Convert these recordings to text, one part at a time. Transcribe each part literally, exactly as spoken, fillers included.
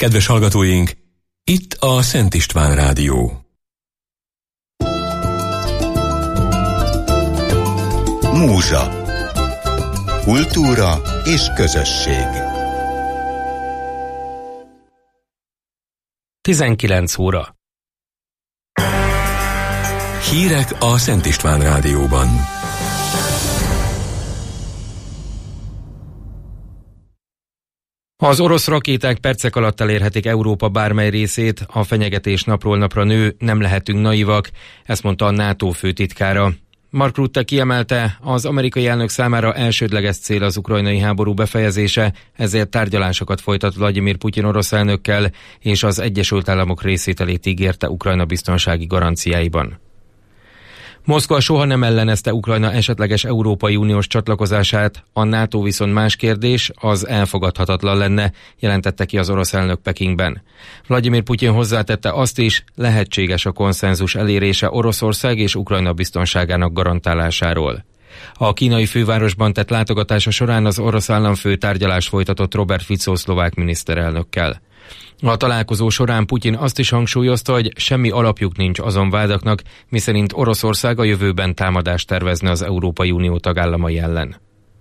Kedves hallgatóink, itt a Szent István Rádió. Múzsa. Kultúra és közösség. tizenkilenc óra. Hírek a Szent István Rádióban. Az orosz rakéták percek alatt elérhetik Európa bármely részét, a fenyegetés napról napra nő, nem lehetünk naivak, ezt mondta a NATO főtitkára. Mark Rutte kiemelte, az amerikai elnök számára elsődleges cél az ukrajnai háború befejezése, ezért tárgyalásokat folytat Vladimir Putyin orosz elnökkel, és az Egyesült Államok részvételét ígérte Ukrajna biztonsági garanciáiban. Moszkva soha nem ellenezte Ukrajna esetleges Európai Uniós csatlakozását, a NATO viszont más kérdés, az elfogadhatatlan lenne, jelentette ki az orosz elnök Pekingben. Vladimir Putyin hozzátette azt is, lehetséges a konszenzus elérése Oroszország és Ukrajna biztonságának garantálásáról. A kínai fővárosban tett látogatása során az orosz államfő tárgyalást folytatott Robert Fico szlovák miniszterelnökkel. A találkozó során Putyin azt is hangsúlyozta, hogy semmi alapjuk nincs azon vádaknak, miszerint Oroszország a jövőben támadást tervezne az Európai Unió tagállamai ellen.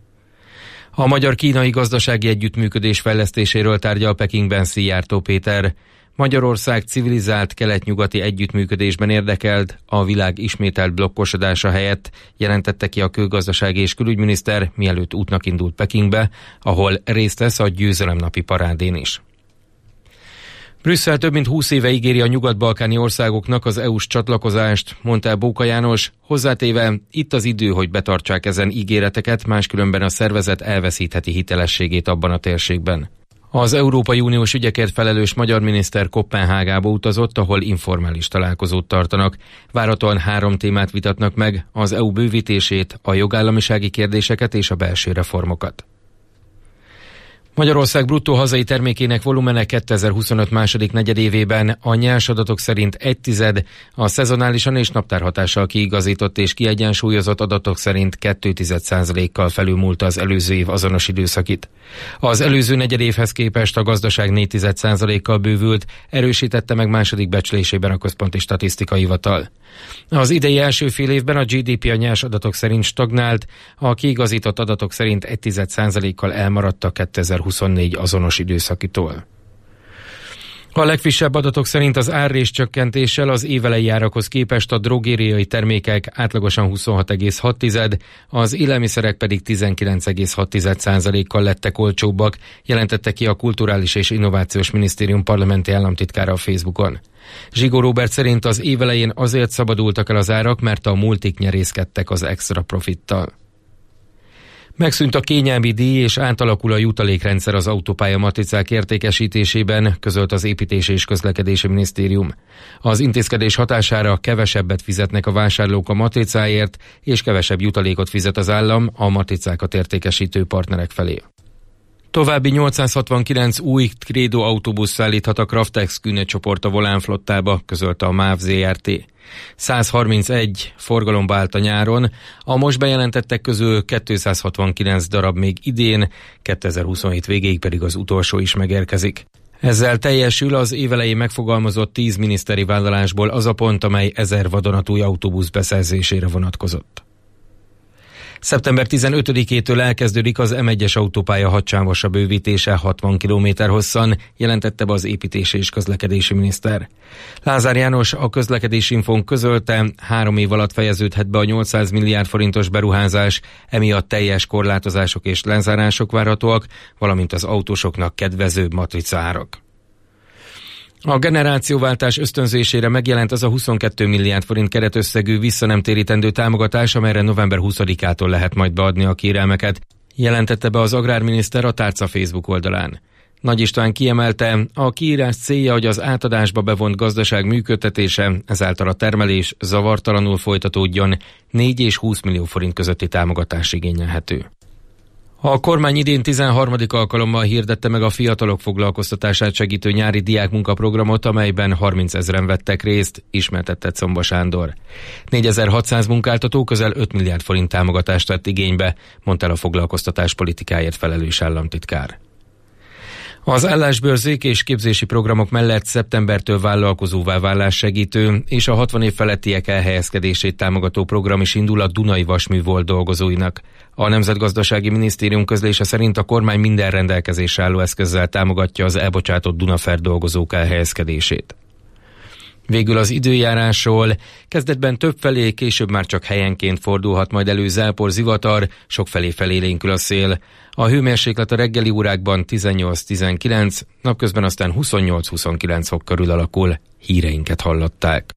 A magyar-kínai gazdasági együttműködés fejlesztéséről tárgyal Pekingben Szijjártó Péter. Magyarország civilizált kelet-nyugati együttműködésben érdekelt, a világ ismételt blokkosodása helyett, jelentette ki a külgazdasági és külügyminiszter, mielőtt útnak indult Pekingbe, ahol részt vesz a győzelemnapi parádén is. Brüsszel több mint húsz éve ígéri a nyugat-balkáni országoknak az é u-s csatlakozást, mondta el Bóka János, hozzátéve, itt az idő, hogy betartsák ezen ígéreteket, máskülönben a szervezet elveszítheti hitelességét abban a térségben. Az Európai Uniós ügyekért felelős magyar miniszter Koppenhágába utazott, ahol informális találkozót tartanak. Várhatóan három témát vitatnak meg, az é u bővítését, a jogállamisági kérdéseket és a belső reformokat. Magyarország bruttó hazai termékének volumene kétezer-huszonöt második negyedévében a nyers adatok szerint egy tized, a szezonálisan és naptárhatással kiigazított és kiegyensúlyozott adatok szerint két tized százalékkal felülmúlta az előző év azonos időszakit. Az előző negyedévhez képest a gazdaság négy tized százalékkal bővült, erősítette meg második becslésében a Központi Statisztikai Hivatal. Az idei első fél évben a gé dé pé a nyers adatok szerint stagnált, a kiigazított adatok szerint egy tized százalékkal elmaradt a kétezer-huszonnégy azonos időszakitól. A legfrissebb adatok szerint az árrés csökkentéssel az évelei árakhoz képest a drogériai termékek átlagosan huszonhat egész hat tized, az élelmiszerek pedig tizenkilenc egész hat tized százalékkal lettek olcsóbbak, jelentette ki a Kulturális és Innovációs Minisztérium parlamenti államtitkára a Facebookon. Zsigó Róbert szerint az évelején azért szabadultak el az árak, mert a multik nyerészkedtek az extra profittal. Megszűnt a kényelmi díj és átalakul a jutalékrendszer az autópálya matricák értékesítésében, közölt az Építési és Közlekedési Minisztérium. Az intézkedés hatására kevesebbet fizetnek a vásárlók a matricáért, és kevesebb jutalékot fizet az állam a matricákat értékesítő partnerek felé. További nyolcszázhatvankilenc új Credo autóbusz szállíthat a Craftex Kühne csoport a Volán flottába, közölte a MÁV zé er té. százharmincegy forgalomba állt a nyáron, a most bejelentettek közül kétszázhatvankilenc darab még idén, kétezer-huszonhét végéig pedig az utolsó is megérkezik. Ezzel teljesül az évelején megfogalmazott tíz miniszteri vállalásból az a pont, amely ezer vadonatúj autóbusz beszerzésére vonatkozott. szeptember tizenötödikétől elkezdődik az em egyes autópálya hatsávos bővítése hatvan kilométer hosszan, jelentette be az Építési és Közlekedési Miniszter. Lázár János a Közlekedési Infón közölte, három év alatt fejeződhet be a nyolcszáz milliárd forintos beruházás, emiatt teljes korlátozások és lezárások várhatóak, valamint az autósoknak kedvezőbb matricaárak. A generációváltás ösztönzésére megjelent az a huszonkettő milliárd forint keretösszegű visszanemtérítendő támogatás, amelyre november huszadikától lehet majd beadni a kérelmeket, jelentette be az agrárminiszter a Tárca Facebook oldalán. Nagy István kiemelte, a kiírás célja, hogy az átadásba bevont gazdaság működtetése, ezáltal a termelés zavartalanul folytatódjon, négy és húsz millió forint közötti támogatás igényelhető. A kormány idén tizenharmadik alkalommal hirdette meg a fiatalok foglalkoztatását segítő nyári diákmunkaprogramot, amelyben harmincezren vettek részt, ismertette Comba Sándor. négyezer-hatszáz munkáltató közel öt milliárd forint támogatást vett igénybe, mondta el a foglalkoztatás politikáért felelős államtitkár. Az állásbőrzék és képzési programok mellett szeptembertől vállalkozóvá válás segítő és a hatvan év felettiek elhelyezkedését támogató program is indul a Dunai Vasművolt dolgozóinak. A Nemzetgazdasági Minisztérium közlése szerint a kormány minden rendelkezésre álló eszközzel támogatja az elbocsátott Dunafer dolgozók elhelyezkedését. Végül az időjárásról. Kezdetben többfelé, később már csak helyenként fordulhat majd elő zápor, zivatar, sokfelé felélénkül a szél. A hőmérséklet a reggeli órákban tizennyolc-tizenkilenc, napközben aztán huszonnyolc-huszonkilenc fok körül alakul. Híreinket hallották.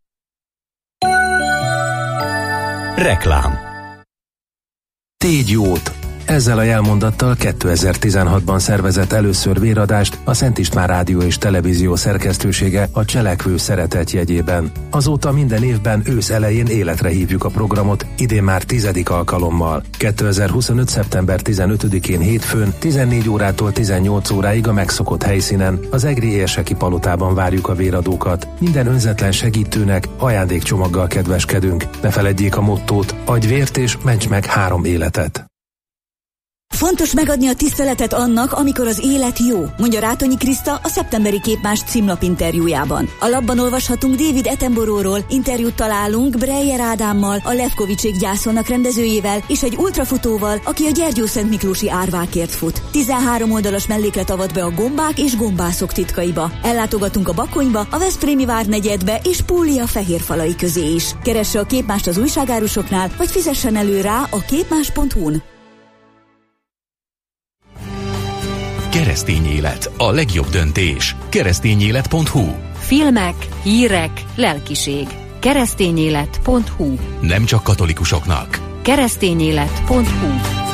Reklám. Tégy jót! Ezzel a jelmondattal kétezer-tizenhatban szervezett először véradást a Szent István Rádió és Televízió szerkesztősége a Cselekvő Szeretet jegyében. Azóta minden évben ősz elején életre hívjuk a programot, idén már tizedik alkalommal. kétezer-huszonöt. szeptember tizenötödikén hétfőn tizennégy órától tizennyolc óráig a megszokott helyszínen, az Egri Érseki Palotában várjuk a véradókat. Minden önzetlen segítőnek ajándékcsomaggal kedveskedünk. Ne feledjék a mottót: adj vért és ments meg három életet. Fontos megadni a tiszteletet annak, amikor az élet jó, mondja Rátonyi Kriszta a szeptemberi Képmás címlap interjújában. A labban olvashatunk David Attenborough-ról, interjút találunk Breyer Ádámmal, a Levkovicsék gyászolnak rendezőjével, és egy ultrafutóval, aki a Gyergyószentmiklósi árvákért fut. tizenhárom oldalas melléklet avat be a gombák és gombászok titkaiba. Ellátogatunk a Bakonyba, a Veszprémi várnegyedbe és Púlia fehérfalai közé is. Keresse a Képmást az újságárusoknál, vagy fizessen elő rá a képmás pont hu-n. Keresztény élet, a legjobb döntés. keresztényélet pont hu. Filmek, hírek, lelkiség. keresztényélet pont hu. Nem csak katolikusoknak. keresztényélet pont hu.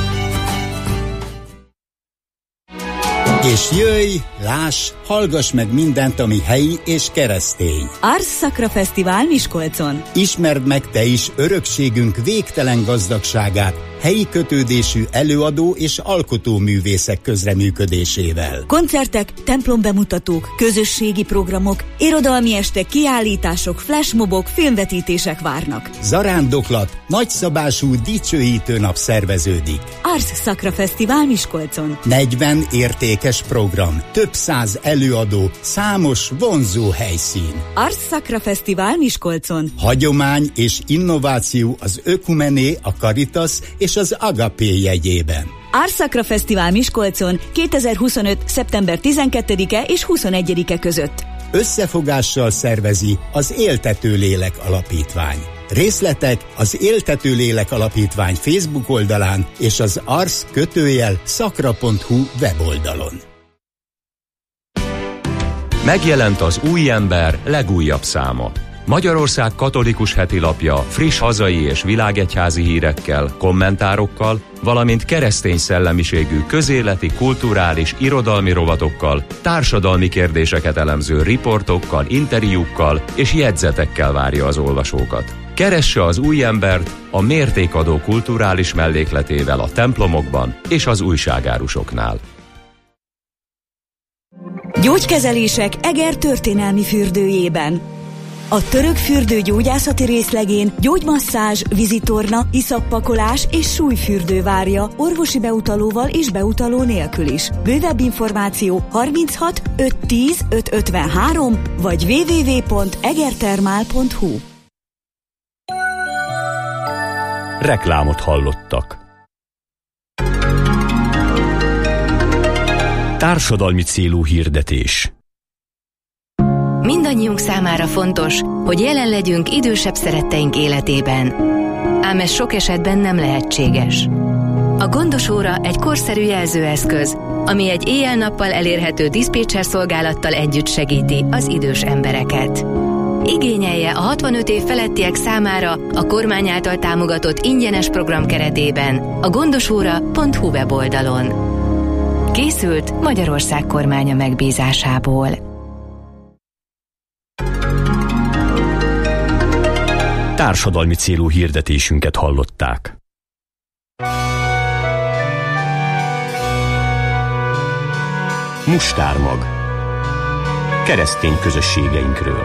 És jöjj, láss, hallgass meg mindent, ami helyi és keresztény. Ars Sacra Fesztivál Miskolcon. Ismerd meg te is örökségünk végtelen gazdagságát, helyi kötődésű előadó és alkotóművészek közreműködésével. Koncertek, templombemutatók, közösségi programok, irodalmi estek, kiállítások, flashmobok, filmvetítések várnak. Zarándoklat, nagyszabású dicsőítő nap szerveződik. Ars Sacra Fesztivál Miskolcon. negyven értékes program, több száz előadó, számos vonzó helyszín. Ars Sacra Fesztivál Miskolcon. Hagyomány és innováció az Ökumené, a Caritas és az Agapé jegyében. Ars Sacra Fesztivál Miskolcon kétezer-huszonöt. szeptember tizenkettedike és huszonegyedike között. Összefogással szervezi az Éltető Lélek Alapítvány. Részletek az Éltető Lélek Alapítvány Facebook oldalán és az ars kötőjel szakra pont hu weboldalon. Megjelent az Új Ember legújabb száma. Magyarország katolikus hetilapja friss hazai és világegyházi hírekkel, kommentárokkal, valamint keresztény szellemiségű közéleti, kulturális, irodalmi rovatokkal, társadalmi kérdéseket elemző riportokkal, interjúkkal és jegyzetekkel várja az olvasókat. Keresse az Új Embert a mértékadó kulturális mellékletével a templomokban és az újságárusoknál. Gyógykezelések Eger történelmi fürdőjében. A török fürdő gyógyászati részlegén gyógymasszázs, vízitorna, iszappakolás és súlyfürdő várja orvosi beutalóval és beutaló nélkül is. Bővebb információ harminchat ötszáz tíz ötszázötvenhárom vagy double-u double-u double-u pont egertermál pont hu. Reklámot hallottak. Társadalmi célú hirdetés. Mindannyiunk számára fontos, hogy jelen legyünk idősebb szeretteink életében. Ám ez sok esetben nem lehetséges. A gondosóra egy korszerű jelzőeszköz, ami egy éjjel-nappal elérhető diszpécser szolgálattal együtt segíti az idős embereket. Igényelje a hatvanöt év felettiek számára a kormány által támogatott ingyenes program keretében a gondosóra pont hu weboldalon. Készült Magyarország kormánya megbízásából. Társadalmi célú hirdetésünket hallották. Mustármag. Keresztény közösségeinkről.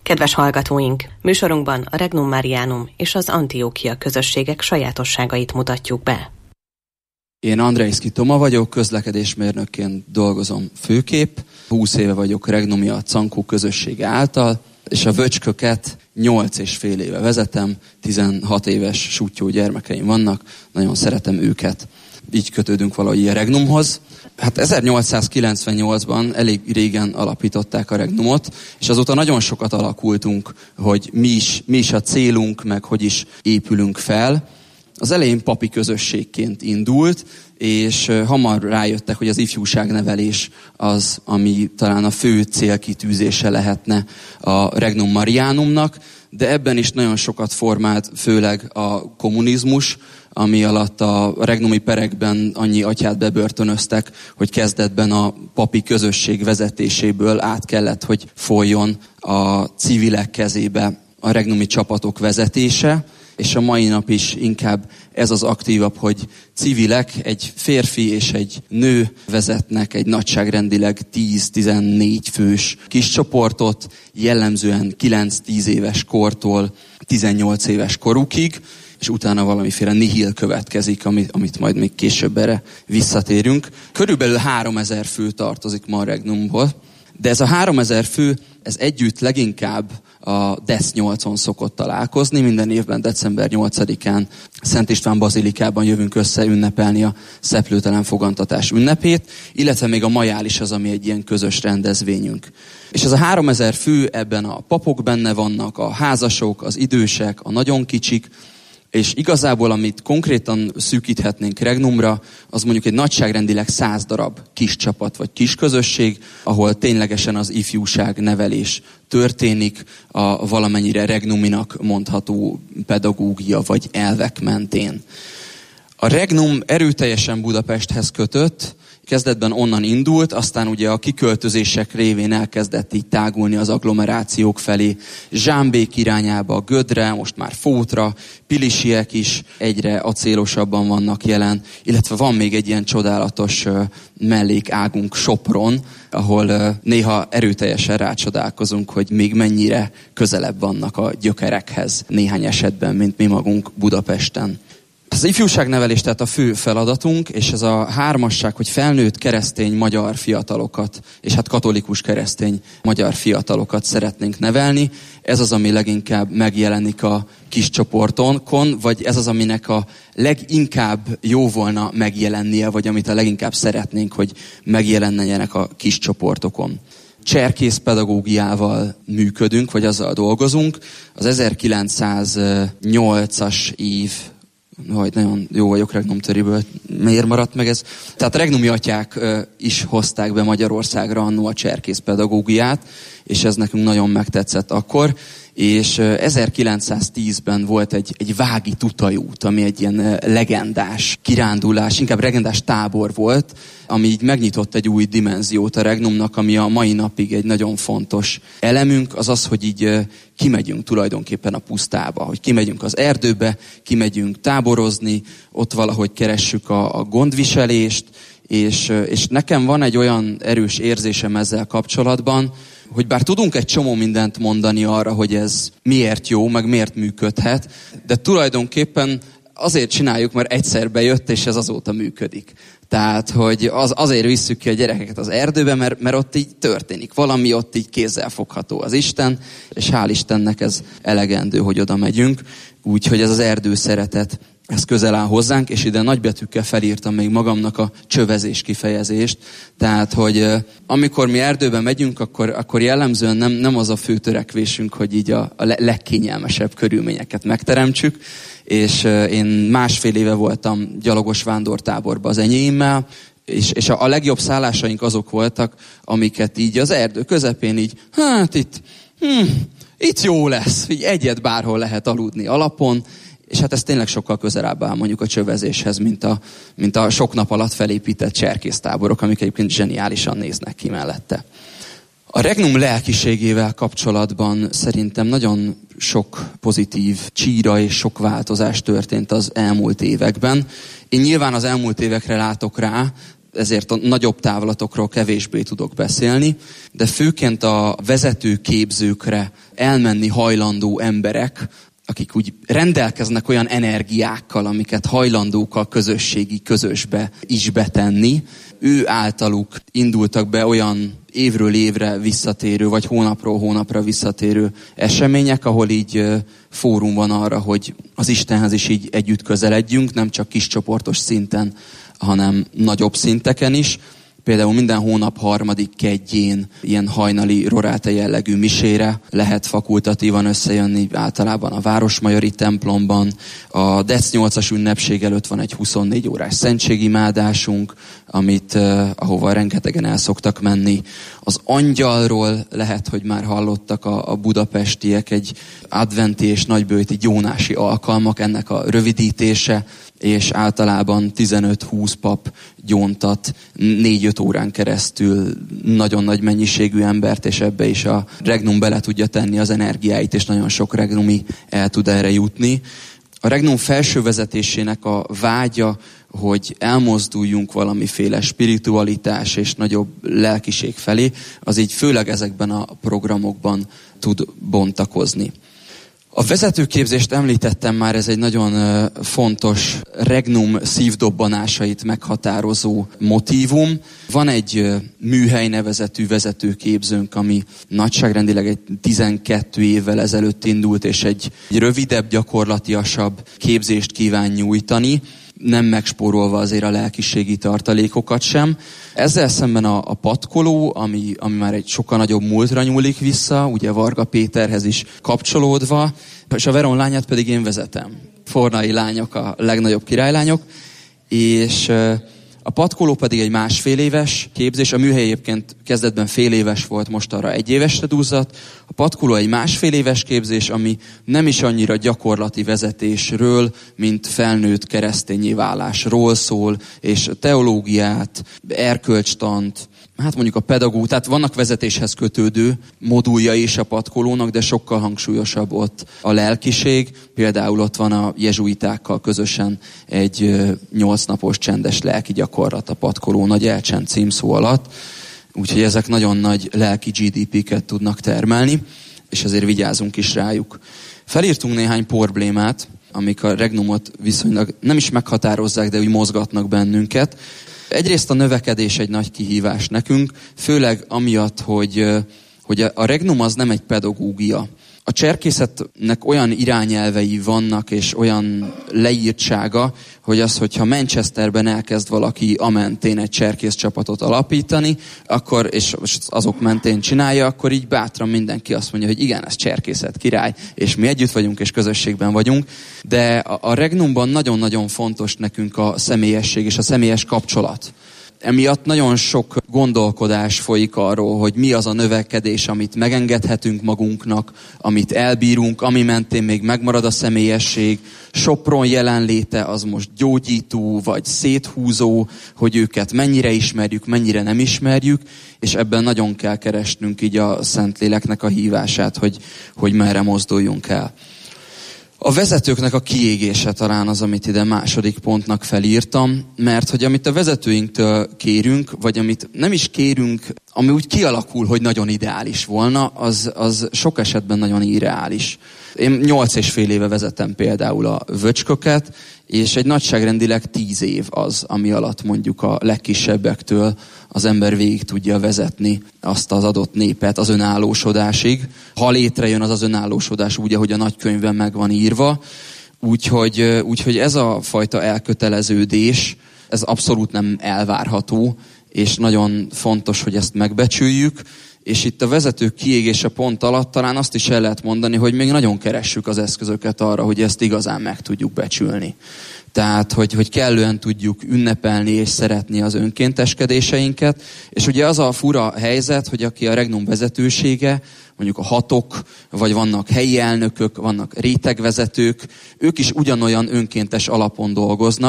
Kedves hallgatóink! Műsorunkban a Regnum Marianum és az Antiókia közösségek sajátosságait mutatjuk be. Én Andrejszki Toma vagyok, közlekedésmérnökként dolgozom főképp. húsz éve vagyok Regnumia Cankó közössége által, és a Vöcsköket nyolc és fél éve vezetem, tizenhat éves sútyó gyermekeim vannak, nagyon szeretem őket. Így kötődünk valahogy a Regnumhoz. Hát ezernyolcszázkilencvennyolcban elég régen alapították a Regnumot, és azóta nagyon sokat alakultunk, hogy mi is, mi is a célunk, meg hogy is épülünk fel. Az elején papi közösségként indult, és hamar rájöttek, hogy az ifjúságnevelés az, ami talán a fő célkitűzése lehetne a Regnum Marianumnak, de ebben is nagyon sokat formált, főleg a kommunizmus, ami alatt a regnumi perekben annyi atyát bebörtönöztek, hogy kezdetben a papi közösség vezetéséből át kellett, hogy folyjon a civilek kezébe a regnumi csapatok vezetése, és a mai nap is inkább ez az aktívabb, hogy civilek, egy férfi és egy nő vezetnek egy nagyságrendileg tíz-tizennégy fős kis csoportot, jellemzően kilenc-tíz éves kortól tizennyolc éves korukig, és utána valamiféle nihil következik, amit, amit majd még később erre visszatérünk. Körülbelül háromezer fő tartozik ma a Regnumból, de ez a háromezer fő, ez együtt leginkább a desz nyolcon szokott találkozni. Minden évben december nyolcadikán Szent István bazilikában jövünk össze ünnepelni a szeplőtelen fogantatás ünnepét, illetve még a majál is az, ami egy ilyen közös rendezvényünk. És ez a háromezer fő, ebben a papok benne vannak, a házasok, az idősek, a nagyon kicsik, és igazából, amit konkrétan szűkíthetnénk Regnumra, az mondjuk egy nagyságrendileg száz darab kis csapat vagy kis közösség, ahol ténylegesen az ifjúság nevelés történik a valamennyire regnuminak mondható pedagógia vagy elvek mentén. A Regnum erőteljesen Budapesthez kötött, kezdetben onnan indult, aztán ugye a kiköltözések révén elkezdett így tágulni az agglomerációk felé, Zsámbék irányába, Gödre, most már Fótra, Pilisiek is egyre acélosabban vannak jelen, illetve van még egy ilyen csodálatos uh, mellékágunk Sopron, ahol uh, néha erőteljesen rácsodálkozunk, hogy még mennyire közelebb vannak a gyökerekhez néhány esetben, mint mi magunk Budapesten. Az ifjúságnevelés tehát a fő feladatunk, és ez a hármasság, hogy felnőtt keresztény magyar fiatalokat, és hát katolikus keresztény magyar fiatalokat szeretnénk nevelni. Ez az, ami leginkább megjelenik a kis csoportonkon, vagy ez az, aminek a leginkább jó volna megjelennie, vagy amit a leginkább szeretnénk, hogy megjelenjenek a kis csoportokon. Cserkész pedagógiával működünk, vagy azzal dolgozunk. Az ezerkilencszáznyolcas év, hogy nagyon jó vagyok Regnum-töriből, miért maradt meg ez? Tehát a regnumi atyák is hozták be Magyarországra annó a cserkész pedagógiát, és ez nekünk nagyon megtetszett akkor, és ezerkilencszáztízben volt egy, egy vági tutajút, ami egy ilyen legendás kirándulás, inkább legendás tábor volt, ami így megnyitott egy új dimenziót a Regnumnak, ami a mai napig egy nagyon fontos elemünk, az az, hogy így kimegyünk tulajdonképpen a pusztába, hogy kimegyünk az erdőbe, kimegyünk táborozni, ott valahogy keressük a, a gondviselést, és, és nekem van egy olyan erős érzésem ezzel kapcsolatban, hogy bár tudunk egy csomó mindent mondani arra, hogy ez miért jó, meg miért működhet, de tulajdonképpen azért csináljuk, mert egyszer bejött, és ez azóta működik. Tehát, hogy az, azért visszük ki a gyerekeket az erdőbe, mert, mert ott így történik. Valami ott így kézzelfogható az Isten, és hál' Istennek ez elegendő, hogy oda megyünk. Úgyhogy ez az erdő szeretet, ez közel áll hozzánk, és ide nagybetűkkel felírtam még magamnak a csövezés kifejezést. Tehát, hogy amikor mi erdőben megyünk, akkor, akkor jellemzően nem, nem az a fő törekvésünk, hogy így a, a legkényelmesebb körülményeket megteremtsük. És én másfél éve voltam gyalogos vándortáborban az enyémmel, és, és a, a legjobb szállásaink azok voltak, amiket így az erdő közepén így, hát itt, hm, itt jó lesz, így egyet bárhol lehet aludni alapon, és hát ez tényleg sokkal közelebb áll mondjuk a csövezéshez, mint a, mint a sok nap alatt felépített cserkésztáborok, amik egyébként zseniálisan néznek ki mellette. A Regnum lelkiségével kapcsolatban szerintem nagyon sok pozitív csíra és sok változás történt az elmúlt években. Én nyilván az elmúlt évekre látok rá, ezért a nagyobb távlatokról kevésbé tudok beszélni, de főként a vezetőképzőkre elmenni hajlandó emberek, akik úgy rendelkeznek olyan energiákkal, amiket hajlandók a közösségi közösbe is betenni, ő általuk indultak be olyan évről évre visszatérő, vagy hónapról hónapra visszatérő események, ahol így fórum van arra, hogy az Istenhez is így együtt közeledjünk, nem csak kiscsoportos szinten, hanem nagyobb szinteken is. Például minden hónap harmadik kedjén ilyen hajnali roráte jellegű misére lehet fakultatívan összejönni, általában a Városmajori templomban. A Dec nyolcas ünnepség előtt van egy huszonnégy órás szentségimádásunk, amit, eh, ahova rengetegen el szoktak menni. Az angyalról lehet, hogy már hallottak a, a budapestiek, egy adventi és nagybőti gyónási alkalmak, ennek a rövidítése, és általában tizenöt-húsz pap gyóntat négy-öt órán keresztül nagyon nagy mennyiségű embert, és ebbe is a Regnum bele tudja tenni az energiáit, és nagyon sok regnumi el tud erre jutni. A Regnum felső vezetésének a vágya, hogy elmozduljunk valamiféle spiritualitás és nagyobb lelkiség felé, az így főleg ezekben a programokban tud bontakozni. A vezetőképzést említettem már, ez egy nagyon fontos Regnum szívdobbanásait meghatározó motívum. Van egy műhely nevezetű vezetőképzőnk, ami nagyságrendileg egy tizenkét évvel ezelőtt indult, és egy, egy rövidebb, gyakorlatiasabb képzést kíván nyújtani, nem megspórolva azért a lelkiségi tartalékokat sem. Ezzel szemben a, a patkoló, ami, ami már egy sokkal nagyobb múltra nyúlik vissza, ugye Varga Péterhez is kapcsolódva, és a Veron lányát pedig én vezetem. Fornai lányok a legnagyobb királylányok, és a patkoló pedig egy másfél éves képzés, a műhely egyébként kezdetben fél éves volt, most arra egy évesre duzzadt. A patkoló egy másfél éves képzés, ami nem is annyira gyakorlati vezetésről, mint felnőtt keresztényé válásról szól, és teológiát, erkölcstant, hát mondjuk a pedagóg, tehát vannak vezetéshez kötődő modulja is a patkolónak, de sokkal hangsúlyosabb ott a lelkiség. Például ott van a jezsuitákkal közösen egy nyolc napos csendes lelki gyakorlat a patkoló nagy elcsend címszó alatt. Úgyhogy ezek nagyon nagy lelki gé dé pé-ket tudnak termelni, és ezért vigyázunk is rájuk. Felírtunk néhány problémát, amik a Regnumot viszonylag nem is meghatározzák, de úgy mozgatnak bennünket. Egyrészt a növekedés egy nagy kihívás nekünk, főleg amiatt, hogy, hogy a Regnum az nem egy pedagógia. A cserkészetnek olyan irányelvei vannak, és olyan leírtsága, hogy az, hogyha Manchesterben elkezd valaki a mentén egy cserkész csapatot alapítani, akkor, és azok mentén csinálja, akkor így bátran mindenki azt mondja, hogy igen, ez cserkészet király, és mi együtt vagyunk, és közösségben vagyunk. De a, a Regnumban nagyon-nagyon fontos nekünk a személyesség és a személyes kapcsolat. Emiatt nagyon sok gondolkodás folyik arról, hogy mi az a növekedés, amit megengedhetünk magunknak, amit elbírunk, ami mentén még megmarad a személyesség. Sopron jelenléte az most gyógyító vagy széthúzó, hogy őket mennyire ismerjük, mennyire nem ismerjük, és ebben nagyon kell keresnünk így a Szentléleknek a hívását, hogy, hogy merre mozduljunk el. A vezetőknek a kiégése talán az, amit ide második pontnak felírtam, mert hogy amit a vezetőinktől kérünk, vagy amit nem is kérünk, ami úgy kialakul, hogy nagyon ideális volna, az, az sok esetben nagyon irreális. Én nyolc és fél éve vezetem például a vöcsköket, és egy nagyságrendileg tíz év az, ami alatt mondjuk a legkisebbektől az ember végig tudja vezetni azt az adott népet az önállósodásig. Ha létrejön az az önállósodás úgy, ahogy a nagykönyvben meg van írva. Úgyhogy, úgyhogy ez a fajta elköteleződés, ez abszolút nem elvárható, és nagyon fontos, hogy ezt megbecsüljük. És itt a vezetők kiégése pont alatt talán azt is el lehet mondani, hogy még nagyon keressük az eszközöket arra, hogy ezt igazán meg tudjuk becsülni. Tehát, hogy, hogy kellően tudjuk ünnepelni és szeretni az önkénteskedéseinket. És ugye az a fura helyzet, hogy aki a Regnum vezetősége, mondjuk a hatok, vagy vannak helyi elnökök, vannak rétegvezetők, ők is ugyanolyan önkéntes alapon dolgoznak,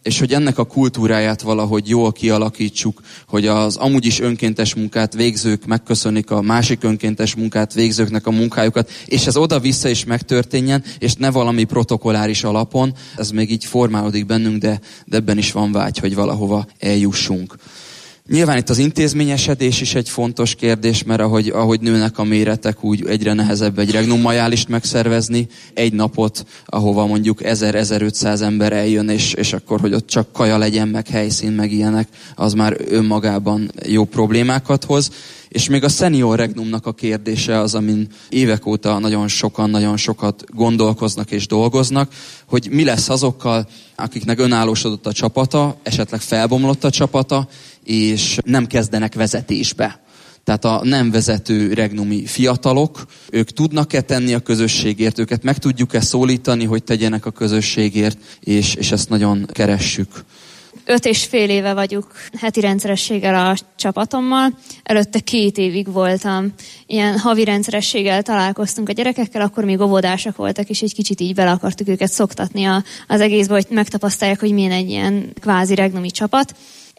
és hogy ennek a kultúráját valahogy jól kialakítsuk, hogy az amúgy is önkéntes munkát végzők megköszönik a másik önkéntes munkát végzőknek a munkájukat, és ez oda-vissza is megtörténjen, és ne valami protokolláris alapon. Ez még így formálódik bennünk, de, de ebben is van vágy, hogy valahova eljussunk. Nyilván itt az intézményesedés is egy fontos kérdés, mert ahogy, ahogy nőnek a méretek, úgy egyre nehezebb egy regnum majálist megszervezni. Egy napot, ahova mondjuk ezer-ezerötszáz ember eljön, és, és akkor, hogy ott csak kaja legyen, meg helyszín, meg ilyenek, az már önmagában jó problémákat hoz. És még a senior regnumnak a kérdése az, amin évek óta nagyon sokan, nagyon sokat gondolkoznak és dolgoznak, hogy mi lesz azokkal, akiknek önállósodott a csapata, esetleg felbomlott a csapata, és nem kezdenek vezetésbe. Tehát a nem vezető regnumi fiatalok, ők tudnak-e tenni a közösségért, őket meg tudjuk-e szólítani, hogy tegyenek a közösségért, és, és ezt nagyon keressük. Öt és fél éve vagyok heti rendszerességgel a csapatommal. Előtte két évig voltam. Ilyen havi rendszerességgel találkoztunk a gyerekekkel, akkor még óvodásak voltak, és egy kicsit így bele akartuk őket szoktatni az egészbe, hogy megtapasztalják, hogy milyen egy ilyen kvázi regnumi csapat.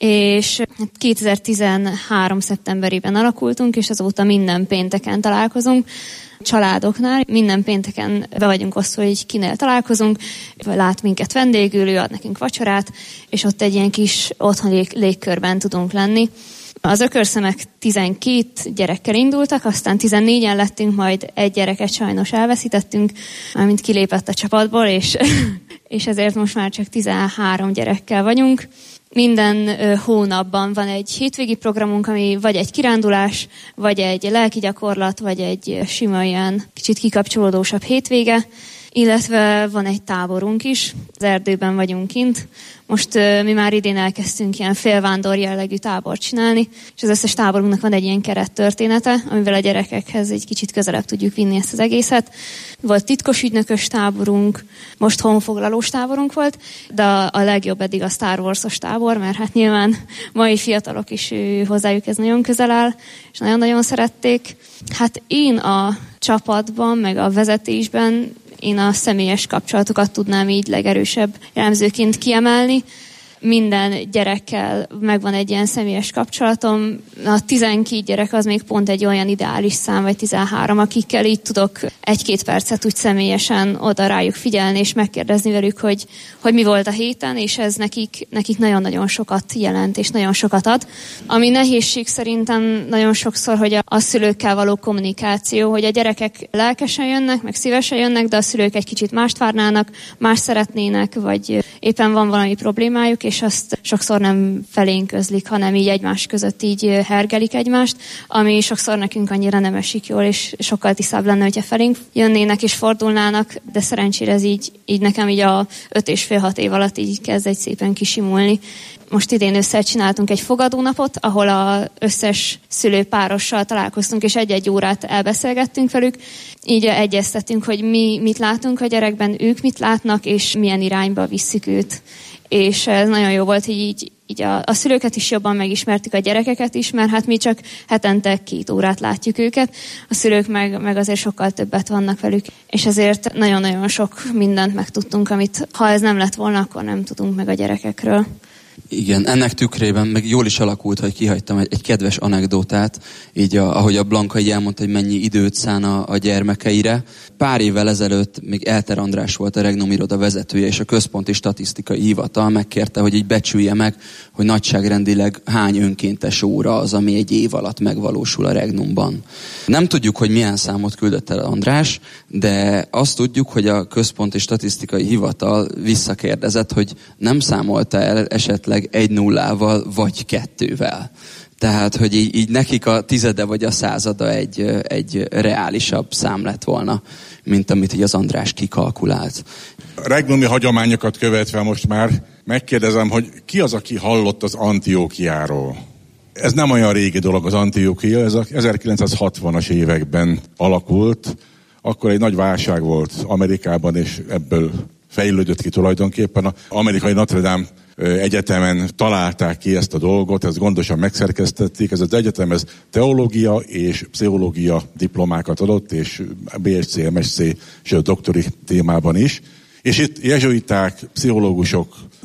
És kétezer-tizenhárom szeptemberében alakultunk, és azóta minden pénteken találkozunk családoknál. Minden pénteken be vagyunk osztva, hogy kinél találkozunk, lát minket vendégül, ő ad nekünk vacsorát, és ott egy ilyen kis otthoni légkörben tudunk lenni. Az ökörszemek tizenkét gyerekkel indultak, aztán tizennégyen lettünk, majd egy gyereket sajnos elveszítettünk, mármint kilépett a csapatból, és, és ezért most már csak tizenhárom gyerekkel vagyunk. Minden ö, hónapban van egy hétvégi programunk, ami vagy egy kirándulás, vagy egy lelki gyakorlat, vagy egy sima ilyen kicsit kikapcsolódósabb hétvége, illetve van egy táborunk is, az erdőben vagyunk kint. Most ö, mi már idén elkezdtünk ilyen félvándor jellegű tábort csinálni, és az összes táborunknak van egy ilyen kerettörténete, amivel a gyerekekhez egy kicsit közelebb tudjuk vinni ezt az egészet. Volt titkos ügynökös táborunk, most honfoglalós táborunk volt, de a legjobb eddig a Star Wars-os tábor, mert hát nyilván mai fiatalok is hozzájuk ez nagyon közel áll, és nagyon-nagyon szerették. Hát én a csapatban, meg a vezetésben én a személyes kapcsolatokat tudnám így legerősebb jellemzőként kiemelni. Minden gyerekkel megvan egy ilyen személyes kapcsolatom. A tizenkét gyerek az még pont egy olyan ideális szám, vagy tizenhárom, akikkel így tudok egy-két percet úgy személyesen oda rájuk figyelni, és megkérdezni velük, hogy, hogy mi volt a héten, és ez nekik, nekik nagyon-nagyon sokat jelent, és nagyon sokat ad. Ami nehézség szerintem nagyon sokszor, hogy a, a szülőkkel való kommunikáció, hogy a gyerekek lelkesen jönnek, meg szívesen jönnek, de a szülők egy kicsit mást várnának, más szeretnének, vagy éppen van valami problémájuk, és azt sokszor nem felénk közlik, hanem így egymás között így hergelik egymást, ami sokszor nekünk annyira nem esik jól, és sokkal tisztább lenne, hogyha felénk jönnének és fordulnának, de szerencsére ez így, így nekem így a öt és fél-hat év alatt így kezd egy szépen kisimulni. Most idén össze csináltunk egy fogadónapot, ahol az összes szülőpárossal találkoztunk, és egy-egy órát elbeszélgettünk velük. Így egyeztettünk, hogy mi mit látunk a gyerekben, ők mit látnak, és milyen irányba visszük őt. És ez nagyon jó volt, hogy így, így a, a szülőket is jobban megismertük, a gyerekeket is, mert hát mi csak hetente két órát látjuk őket, a szülők meg, meg azért sokkal többet vannak velük, és ezért nagyon-nagyon sok mindent megtudtunk, amit ha ez nem lett volna, akkor nem tudunk meg a gyerekekről. Igen, ennek tükrében meg jól is alakult, hogy kihagytam egy, egy kedves anekdotát, így a, ahogy a Blanka így elmondta, hogy mennyi időt szán a, a gyermekeire. Pár évvel ezelőtt még Elter András volt a Regnum iroda vezetője, és a Központi Statisztikai Hivatal megkérte, hogy így becsülje meg, hogy nagyságrendileg hány önkéntes óra az, ami egy év alatt megvalósul a Regnumban. Nem tudjuk, hogy milyen számot küldött el András, de azt tudjuk, hogy a Központi Statisztikai Hivatal visszakérdezett, hogy nem számolta el esetleg egy nullával vagy kettővel. Tehát, hogy így, így nekik a tizede vagy a százada egy, egy reálisabb szám lett volna, mint amit így az András kikalkulált. A regnumi hagyományokat követve most már megkérdezem, hogy ki az, aki hallott az Antiókiáról? Ez nem olyan régi dolog az Antiókia, ez az ezerkilencszázhatvanas években alakult. Akkor egy nagy válság volt Amerikában, és ebből fejlődött ki tulajdonképpen. Az amerikai Notre Dame egyetemen találták ki ezt a dolgot, ezt gondosan megszerkesztették. Ez az egyetem ez teológia és pszichológia diplomákat adott, és bé es cé, em es cé, sőt doktori témában is. És itt jezsuiták, pszichológusok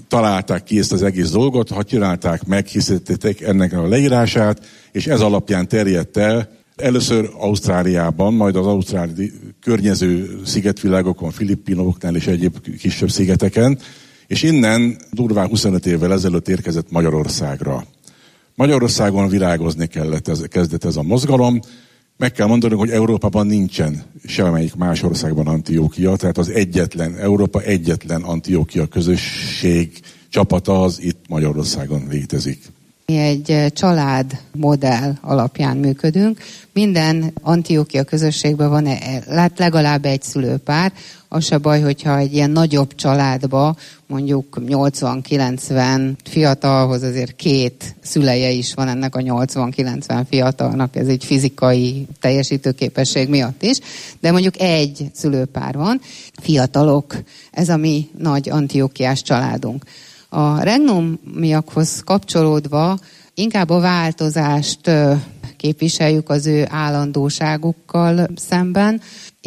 találták ki ezt az egész dolgot, ha csinálták, meghisztették ennek a leírását, és ez alapján terjedt el először Ausztráliában, majd az ausztráli környező szigetvilágokon, Filippinoknál és egyéb kisebb szigeteken, és innen durván huszonöt évvel ezelőtt érkezett Magyarországra. Magyarországon virágozni kellett, ez, kezdett ez a mozgalom. Meg kell mondani, hogy Európában nincsen semmelyik más országban Antiókia, tehát az egyetlen, Európa egyetlen Antiókia közösség csapata az itt Magyarországon létezik. Mi egy családmodell alapján működünk. Minden Antiókia közösségben van legalább egy szülőpár. Az se baj, hogyha egy ilyen nagyobb családba, mondjuk nyolcvan-kilencven fiatalhoz azért két szüleje is van ennek a nyolcvan-kilencven fiatalnak, ez egy fizikai teljesítőképesség miatt is, de mondjuk egy szülőpár van. Fiatalok, ez a mi nagy antiókiás családunk. A regnumiakhoz kapcsolódva inkább a változást képviseljük az ő állandóságukkal szemben,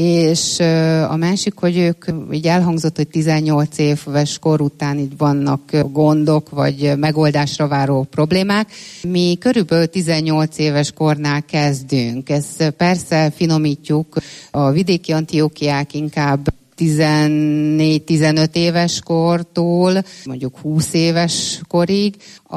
és a másik, hogy ők, így elhangzott, hogy tizennyolc éves kor után így vannak gondok, vagy megoldásra váró problémák. Mi körülbelül tizennyolc éves kornál kezdünk. Ezt persze finomítjuk, a vidéki antiókiák inkább tizennégy-tizenöt éves kortól, mondjuk húsz éves korig,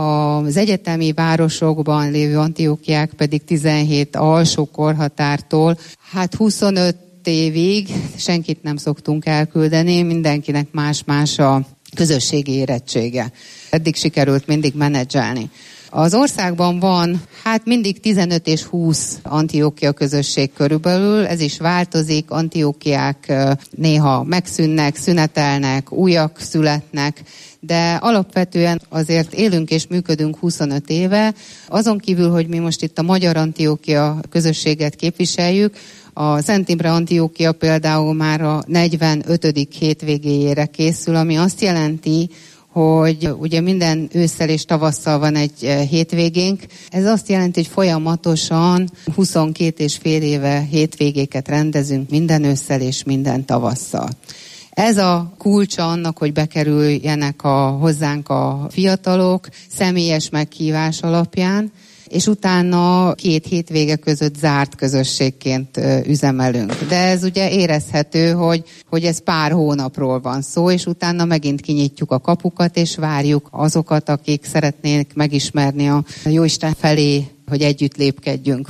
az egyetemi városokban lévő antiókiák pedig tizenhét alsó korhatártól, hát huszonöt évig senkit nem szoktunk elküldeni, mindenkinek más-más a közösségi érettsége. Eddig sikerült mindig menedzselni. Az országban van hát mindig tizenöt és húsz Antiókia közösség körülbelül, ez is változik, Antiókiák néha megszűnnek, szünetelnek, újak születnek, de alapvetően azért élünk és működünk huszonöt éve. Azon kívül, hogy mi most itt a Magyar Antiókia közösséget képviseljük, a Szent Imre Antiókia például már a negyvenötödik hétvégéjére készül, ami azt jelenti, hogy ugye minden ősszel és tavasszal van egy hétvégénk. Ez azt jelenti, hogy folyamatosan huszonkét és fél éve hétvégéket rendezünk minden ősszel és minden tavasszal. Ez a kulcsa annak, hogy bekerüljenek a, hozzánk a fiatalok személyes meghívás alapján, és utána két hétvége között zárt közösségként üzemelünk. De ez ugye érezhető, hogy, hogy ez pár hónapról van szó, és utána megint kinyitjuk a kapukat, és várjuk azokat, akik szeretnének megismerni a Jóisten felé, hogy együtt lépkedjünk.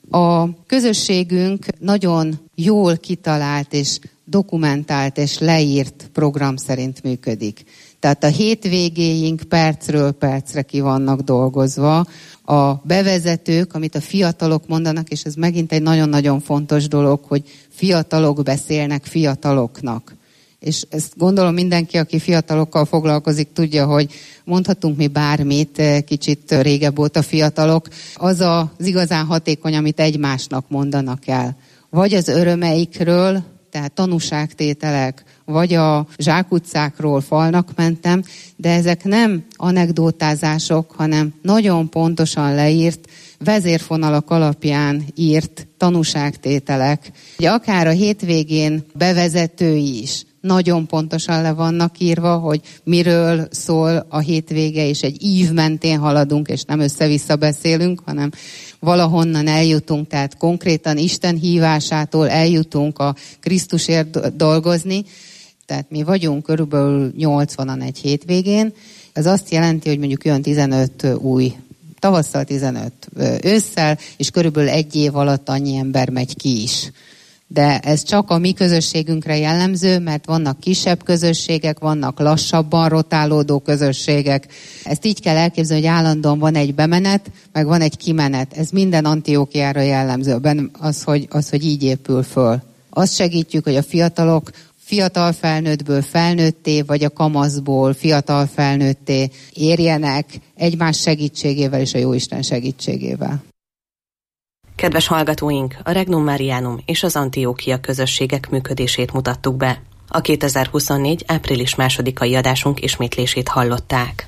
A közösségünk nagyon jól kitalált és dokumentált és leírt program szerint működik. Tehát a hétvégéink percről percre ki vannak dolgozva. A bevezetők, amit a fiatalok mondanak, és ez megint egy nagyon-nagyon fontos dolog, hogy fiatalok beszélnek fiataloknak. És ezt gondolom mindenki, aki fiatalokkal foglalkozik, tudja, hogy mondhatunk mi bármit, kicsit régebb óta fiatalok. Az az igazán hatékony, amit egymásnak mondanak el. Vagy az örömeikről, tehát tanúságtételek, vagy a zsákutcákról falnak mentem, de ezek nem anekdótázások, hanem nagyon pontosan leírt, vezérfonalak alapján írt tanúságtételek. Ugye akár a hétvégén bevezetői is nagyon pontosan le vannak írva, hogy miről szól a hétvége, és egy ív mentén haladunk, és nem össze-vissza beszélünk, hanem valahonnan eljutunk, tehát konkrétan Isten hívásától eljutunk a Krisztusért dolgozni. Tehát mi vagyunk körülbelül nyolcvanan egy hétvégén. Ez azt jelenti, hogy mondjuk jön tizenöt új, tavasszal tizenöt ősszel, és körülbelül egy év alatt annyi ember megy ki is. De ez csak a mi közösségünkre jellemző, mert vannak kisebb közösségek, vannak lassabban rotálódó közösségek. Ezt így kell elképzelni, hogy állandóan van egy bemenet, meg van egy kimenet. Ez minden Antiókiára jellemző, az, hogy, az, hogy így épül föl. Azt segítjük, hogy a fiatalok fiatal felnőttből felnőtté, vagy a kamaszból fiatal felnőtté érjenek egymás segítségével és a Jóisten segítségével. Kedves hallgatóink, a Regnum Marianum és az Antiókia közösségek működését mutattuk be. A kétezer-huszonnégy. április másodikai adásunk ismétlését hallották.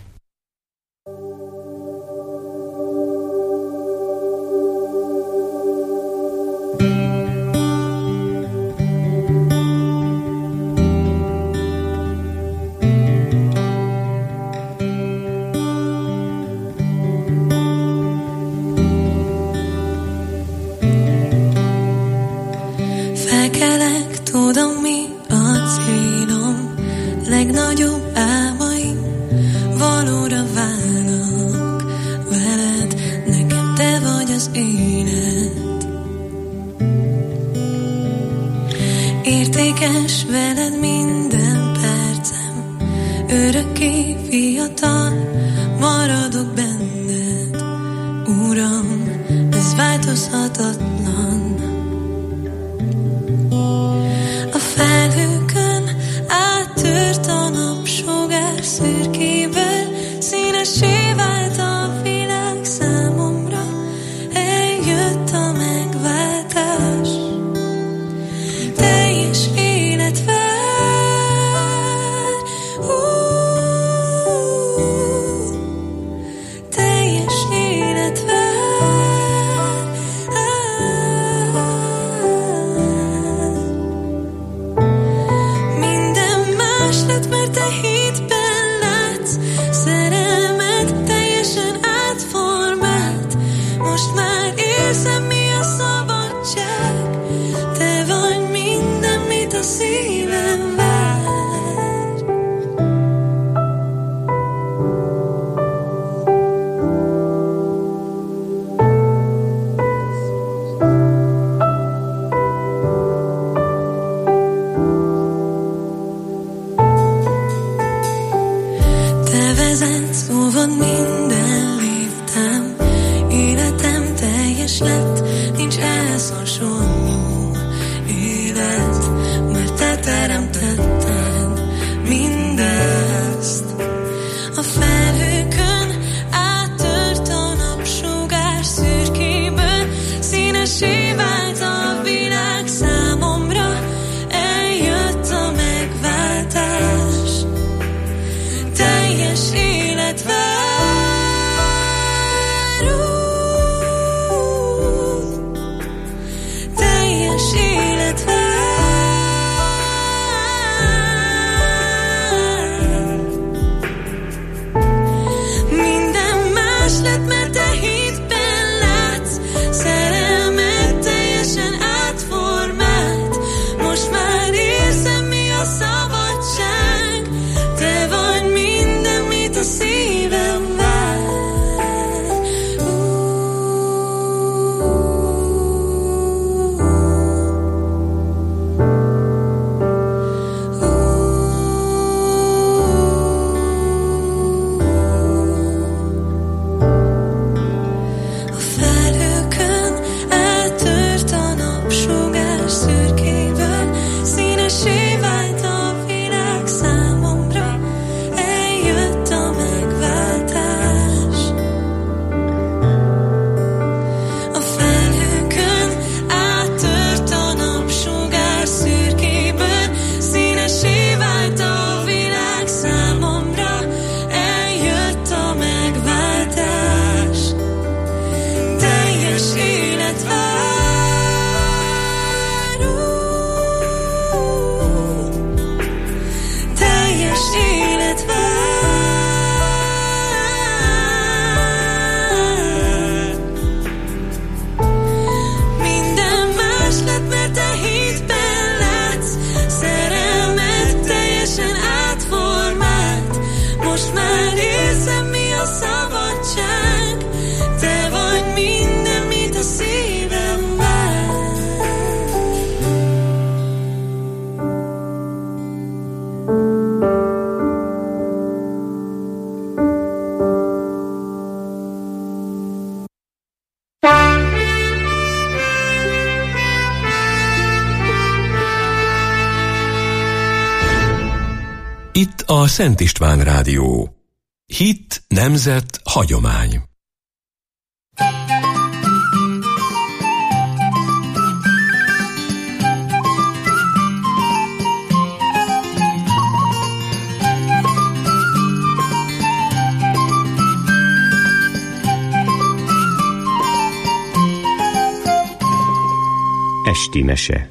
más lett, nincs ehhez hasonló élet, mert te teremtetted mindezt. A felhőkön áttört a napsugár szürkéből, színessé vált a világ számomra, eljött a megváltás. Teljes élet vár, teljes élet vár. Minden más lett, mert te hitben látsz, szerelmed teljesen átformált. Most már érzem, mi a szabadság, te vagy minden, mit a szívem vár. A felhőkön áttört a napsugár szürkéből, színessé vált a világ számomra, eljött a megváltás. A felhőkön áttört a napsugár szürkéből, színessé vált a világ számomra, eljött a megváltás. Teljes élet vár, teljes élet vár. Minden más lett, mert te hitben látsz, szerelmed teljesen átformált. Most már érzem, mi a szabadság, te vagy minden, mit a szívem vár. Itt a Szent István Rádió. Hit, nemzet, hagyomány. Esti mese.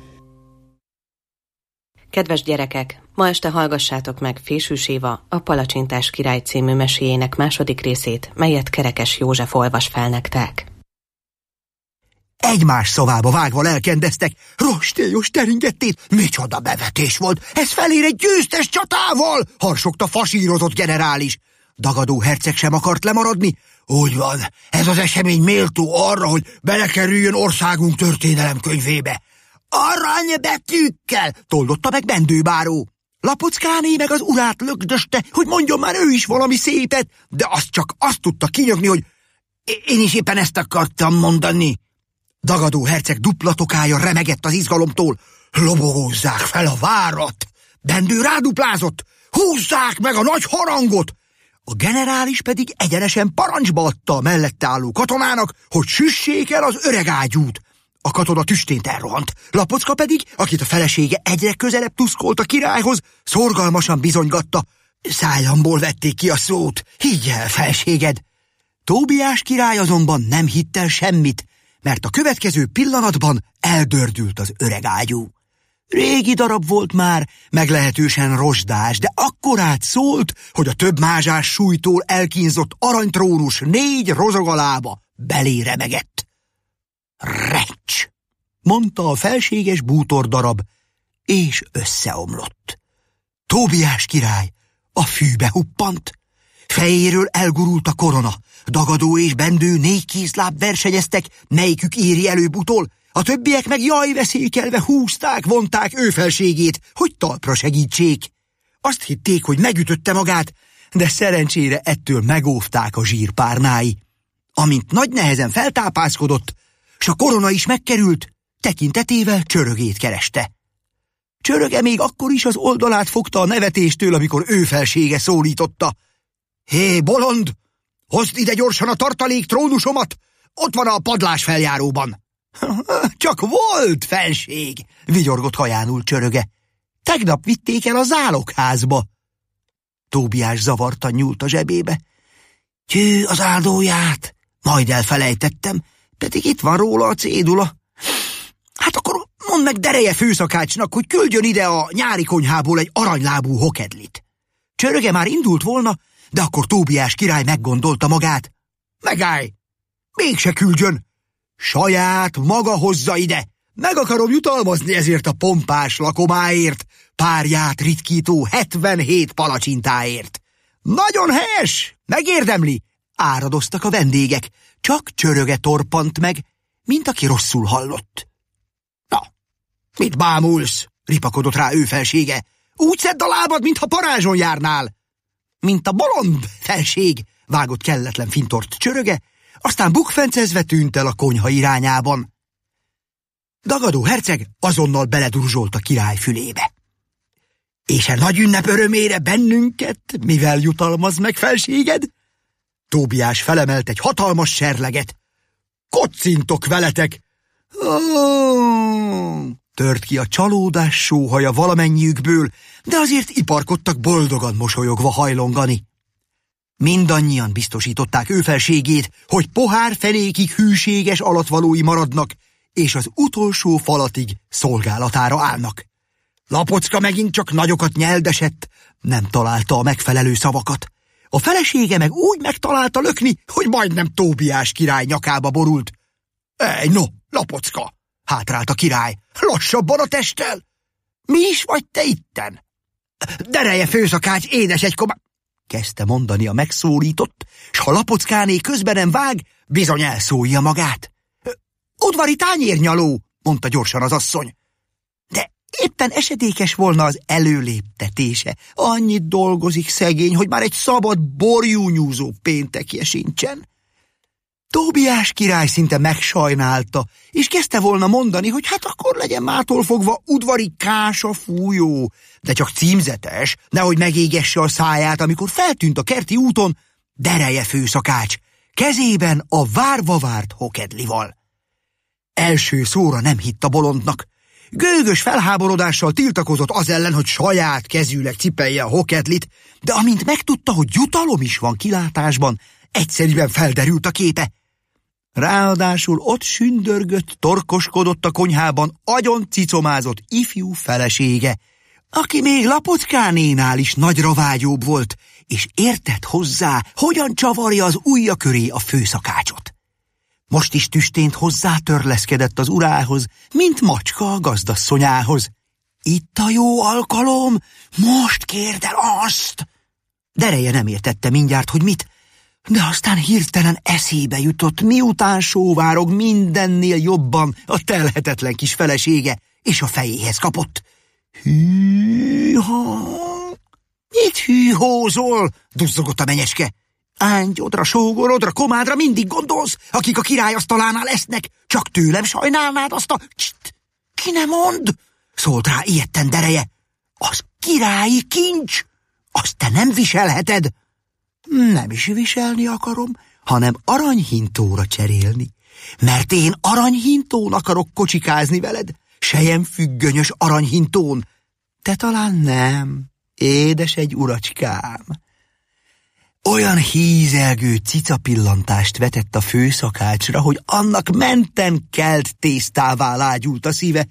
Kedves gyerekek, ma este hallgassátok meg Fésűs Éva, a Palacsintás király című meséjének második részét, melyet Kerekes József olvas fel nektek. Egymás szavába vágva lelkendeztek, rostélyos teringettét, micsoda bevetés volt, ez felér egy győztes csatával, harsogta fasírozott generális. Dagadó herceg sem akart lemaradni. Úgy van, ez az esemény méltó arra, hogy belekerüljön országunk történelemkönyvébe. Aranybetűkkel, toldotta meg Bendőbáró. Lapockáné meg az urát lögdöste, hogy mondjon már ő is valami szépet, de azt csak azt tudta kinyögni, hogy én is éppen ezt akartam mondani. Dagadó herceg dupla tokája remegett az izgalomtól. Lobogózzák fel a várat. Bendő ráduplázott. Húzzák meg a nagy harangot. A generális pedig egyenesen parancsba adta a mellette álló katonának, hogy süssék el az öregágyút. A katona tüstént elrohant. Lapocka pedig, akit a felesége egyre közelebb tuszkolt a királyhoz, szorgalmasan bizonygatta. Szájamból vették ki a szót. Higgy el, felséged! Tóbiás király azonban nem hitt el semmit, mert a következő pillanatban eldördült az öregágyú. Régi darab volt már, meglehetősen rozsdás, de akkorát szólt, hogy a több mázsás súlytól elkínzott aranytrónus négy rozogalába belé remegett. Recs! Mondta a felséges bútordarab, és összeomlott. Tóbiás király a fűbe huppant. Fejéről elgurult a korona. Dagadó és Bendő négy kézláb versenyeztek, melyikük éri előbb utol. A többiek meg jajveszékelve húzták, vonták ő felségét, hogy talpra segítsék. Azt hitték, hogy megütötte magát, de szerencsére ettől megóvták a zsírpárnái. Amint nagy nehezen feltápászkodott, s a korona is megkerült, tekintetével Csörögét kereste. Csöröge még akkor is az oldalát fogta a nevetéstől, amikor ő felsége szólította. Hé, bolond! Hozd ide gyorsan a tartalék trónusomat! Ott van a padlás feljáróban. Csak volt, fenség, vigyorgott hajánul Csöröge. Tegnap vitték el a zálogházba. Tóbiás zavartan nyúlt a zsebébe. Tyű, az áldóját! Majd elfelejtettem, pedig itt van róla a cédula. Hát akkor mondd meg Dereje főszakácsnak, hogy küldjön ide a nyári konyhából egy aranylábú hokedlit. Csöröge már indult volna, de akkor Tóbiás király meggondolta magát. Megállj! Mégse küldjön! Saját maga hozza ide! Meg akarom jutalmazni ezért a pompás lakomáért, párját ritkító hetvenhét palacsintáért. Nagyon helyes! Megérdemli! Áradoztak a vendégek, csak Csöröge torpant meg, mint aki rosszul hallott. Na, mit bámulsz? Ripakodott rá ő felsége. Úgy szedd a lábad, mintha parázson járnál. Mint a bolond, felség, vágott kelletlen fintort Csöröge, aztán bukfencezve tűnt el a konyha irányában. Dagadó herceg azonnal beleduruzsolt a király fülébe. És a nagy ünnep örömére bennünket mivel jutalmaz meg felséged? Tóbiás felemelt egy hatalmas serleget. Kocintok veletek! Oh! Tört ki a csalódás sóhaja valamennyiükből, de azért iparkodtak boldogan mosolyogva hajlongani. Mindannyian biztosították ő felségét, hogy pohár fenékig hűséges alatvalói maradnak, és az utolsó falatig szolgálatára állnak. Lapocka megint csak nagyokat nyeldesett, nem találta a megfelelő szavakat. A felesége meg úgy megtalálta lökni, hogy majdnem Tóbiás király nyakába borult. Ej, no, Lapocka! Hátrált a király. Lassabban a testtel! Mi is vagy te itten? Dereje főszakács, édes egykoma... kezdte mondani a megszólított, s ha Lapockáné közben nem vág, bizony elszólja magát. Udvari tányérnyaló, mondta gyorsan az asszony. De éppen esedékes volna az előléptetése. Annyit dolgozik szegény, hogy már egy szabad borjúnyúzó péntekje sincsen. Tóbiás király szinte megsajnálta, és kezdte volna mondani, hogy hát akkor legyen mától fogva udvari kása fújó, de csak címzetes, nehogy megégesse a száját, amikor feltűnt a kerti úton Dereje főszakács, kezében a várva várt hokedlival. Első szóra nem hitt a bolondnak. Gőgös felháborodással tiltakozott az ellen, hogy saját kezűleg cipelje a hokedlit, de amint megtudta, hogy jutalom is van kilátásban, egyszerűen felderült a képe. Ráadásul ott sündörgött, torkoskodott a konyhában agyon cicomázott ifjú felesége, aki még Lapockánénál is nagyra vágyóbb volt, és értett hozzá, hogyan csavarja az ujja köré a főszakácsot. Most is tüstént hozzá törleszkedett az urához, mint macska a gazdasszonyához. Itt a jó alkalom, most kérd el azt! Dereje nem értette mindjárt, hogy mit, de aztán hirtelen eszébe jutott, miután sóvárog mindennél jobban a telhetetlen kis felesége, és a fejéhez kapott. Hűha! Mit hűhózol? Duzzogott a menyeske. Ángyodra, sógorodra, komádra mindig gondolsz, akik a király asztalánál esznek, csak tőlem sajnálnád azt a... Cst! Ki ne mond? Szólt rá ijedten Dereje. Az királyi kincs, azt te nem viselheted. Nem is viselni akarom, hanem aranyhintóra cserélni, mert én aranyhintón akarok kocsikázni veled, selyemfüggönyös aranyhintón. Te talán nem, édes egy uracskám. Olyan hízelgő cicapillantást vetett a főszakácsra, hogy annak menten kelt tésztává lágyult a szíve.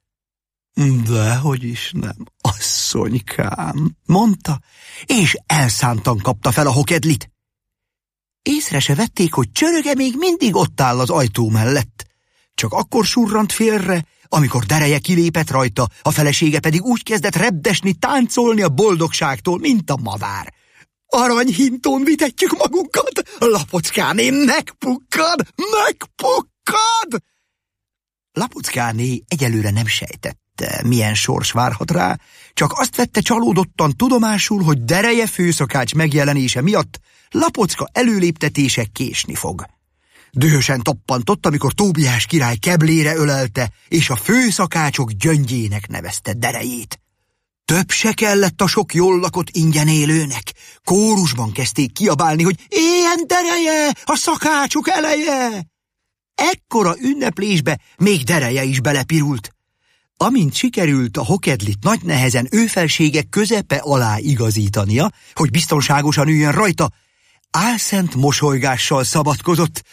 Dehogy is nem, asszonykám, mondta, és elszántan kapta fel a hokedlit. Észre se vették, hogy Csöröge még mindig ott áll az ajtó mellett. Csak akkor surrant félre, amikor Dereje kilépett rajta, a felesége pedig úgy kezdett rebdesni, táncolni a boldogságtól, mint a madár. Aranyhintón vitetjük magunkat, Lapockáné megpukkad, megpukkad! Lapockáné egyelőre nem sejtette, milyen sors várhat rá, csak azt vette csalódottan tudomásul, hogy Dereje főszakács megjelenése miatt Lapocka előléptetése késni fog. Dühösen toppantott, amikor Tóbiás király keblére ölelte, és a főszakácsok gyöngyének nevezte derejét. Több se kellett a sok jól lakott ingyen élőnek. Kórusban kezdték kiabálni, hogy éljen dereje, a szakácsok eleje! Ekkora ünneplésbe még dereje is belepirult. Amint sikerült a hokedlit nagy nehezen ő felsége közepe alá igazítania, hogy biztonságosan üljön rajta, álszent mosolygással szabadkozott.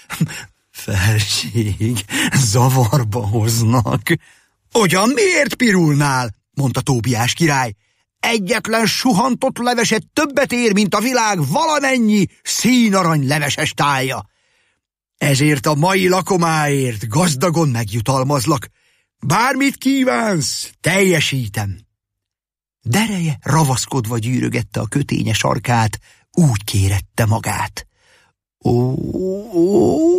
Felség, zavarba hoznak. Ugyan miért pirulnál? Mondta Tóbiás király. Egyetlen suhantott leveset többet ér, mint a világ valamennyi színarany leveses tája. Ezért a mai lakomáért gazdagon megjutalmazlak. Bármit kívánsz, teljesítem. Dereje ravaszkodva gyűrögette a köténye sarkát, úgy kérette magát. Ó, ó,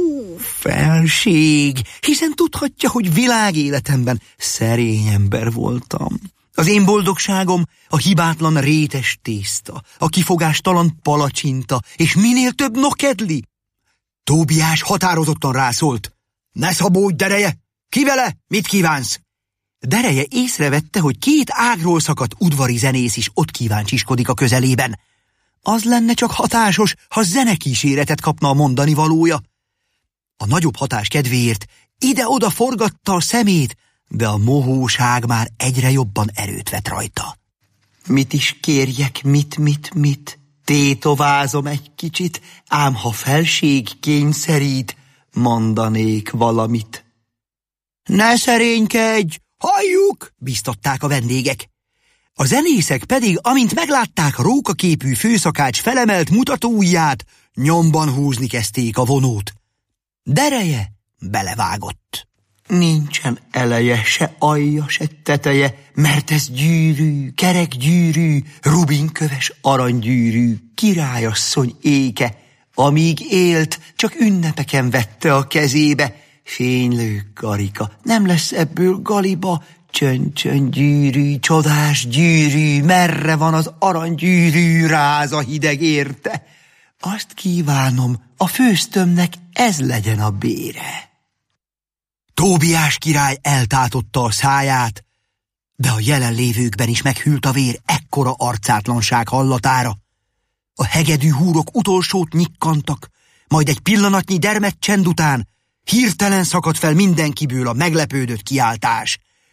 felség, hiszen tudhatja, hogy világéletemben szerény ember voltam. Az én boldogságom a hibátlan rétes tészta, a kifogástalan palacsinta, és minél több nokedli. Tóbiás határozottan rászólt. Ne szabódj, dereje! Ki vele? Mit kívánsz? Dereje észrevette, hogy két ágról szakadt udvari zenész is ott kíváncsiskodik a közelében. Az lenne csak hatásos, ha zenekíséretet kapna a mondani valója. A nagyobb hatás kedvéért ide-oda forgatta a szemét, de a mohóság már egyre jobban erőt vett rajta. Mit is kérjek, mit, mit, mit? Tétovázom egy kicsit, ám ha felség kényszerít, mondanék valamit. Ne szerénykedj, halljuk, biztatták a vendégek. A zenészek pedig, amint meglátták a rókaképű főszakács felemelt mutatóujját, nyomban húzni kezdték a vonót. Dereje belevágott. Nincsen eleje, se alja, se teteje, mert ez gyűrű, kerek gyűrű, rubinköves aranygyűrű, királyasszony éke, amíg élt, csak ünnepeken vette a kezébe. Fénylő karika, nem lesz ebből galiba, csön-csön gyűrű, csodás gyűrű, merre van az aranygyűrű, ráz a hideg érte. Azt kívánom, a főztömnek ez legyen a bére. Tóbiás király eltátotta a száját, de a jelenlévőkben is meghűlt a vér ekkora arcátlanság hallatára. A hegedű húrok utolsót nyikkantak, majd egy pillanatnyi dermedt csend után hirtelen szakadt fel mindenkiből a meglepődött kiáltás.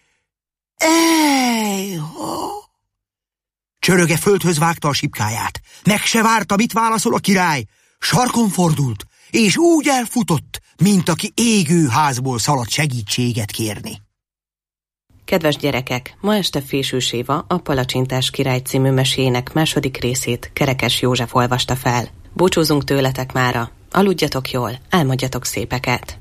Ejha! Csöröge földhöz vágta a sipkáját. Meg se várta, mit válaszol a király. Sarkon fordult, és úgy elfutott, mint aki égő házból szaladt segítséget kérni. Kedves gyerekek, ma este Fésűs Éva a Palacsintás király című meséjének második részét Kerekes József olvasta fel. Búcsúzunk tőletek mára. Aludjatok jól, álmodjatok szépeket.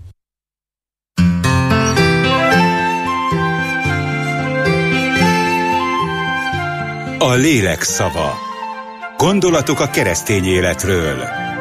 A lélek szava. Gondolatok a keresztény életről.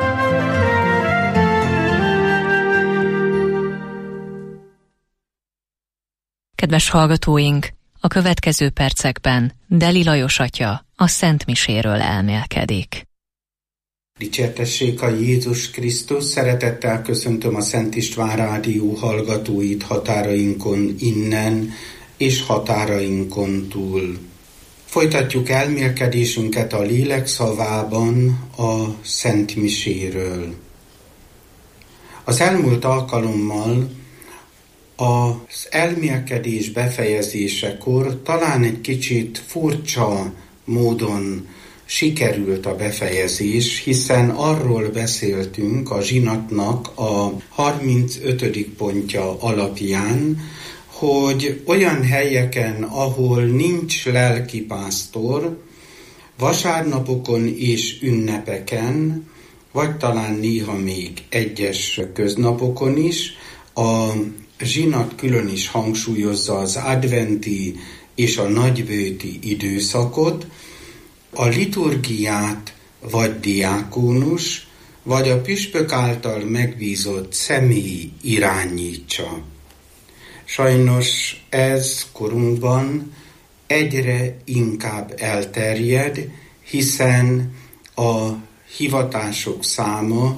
Kedves hallgatóink, a következő percekben Deli Lajos atya a Szent Miséről elmélkedik. Dicsértessék a Jézus Krisztus, szeretettel köszöntöm a Szent István Rádió hallgatóit határainkon innen és határainkon túl. Folytatjuk elmélkedésünket a lélek szavában a Szent Miséről. Az elmúlt alkalommal az elmélkedés befejezésekor talán egy kicsit furcsa módon sikerült a befejezés, hiszen arról beszéltünk a zsinatnak a harmincötödik pontja alapján, hogy olyan helyeken, ahol nincs lelkipásztor, vasárnapokon és ünnepeken, vagy talán néha még egyes köznapokon is, a zsinat külön is hangsúlyozza az adventi és a nagybőti időszakot, a liturgiát vagy diákónus, vagy a püspök által megbízott személy irányítsa. Sajnos ez korunkban egyre inkább elterjed, hiszen a hivatások száma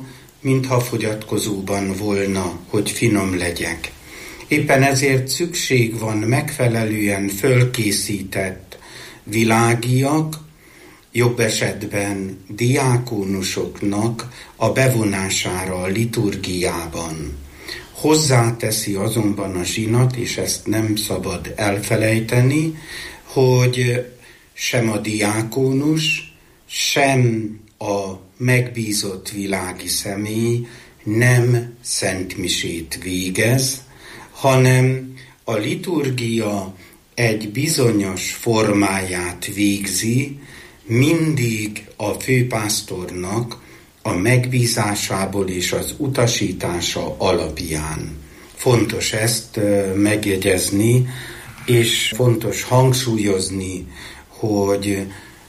mintha fogyatkozóban volna, hogy finom legyek. Éppen ezért szükség van megfelelően fölkészített világiak, jobb esetben diákónusoknak a bevonására a liturgiában. Hozzáteszi azonban a zsinat, és ezt nem szabad elfelejteni, hogy sem a diákónus, sem a megbízott világi személy nem szentmisét végez, hanem a liturgia egy bizonyos formáját végzi, mindig a főpásztornak a megbízásából és az utasítása alapján. Fontos ezt megjegyezni, és fontos hangsúlyozni, hogy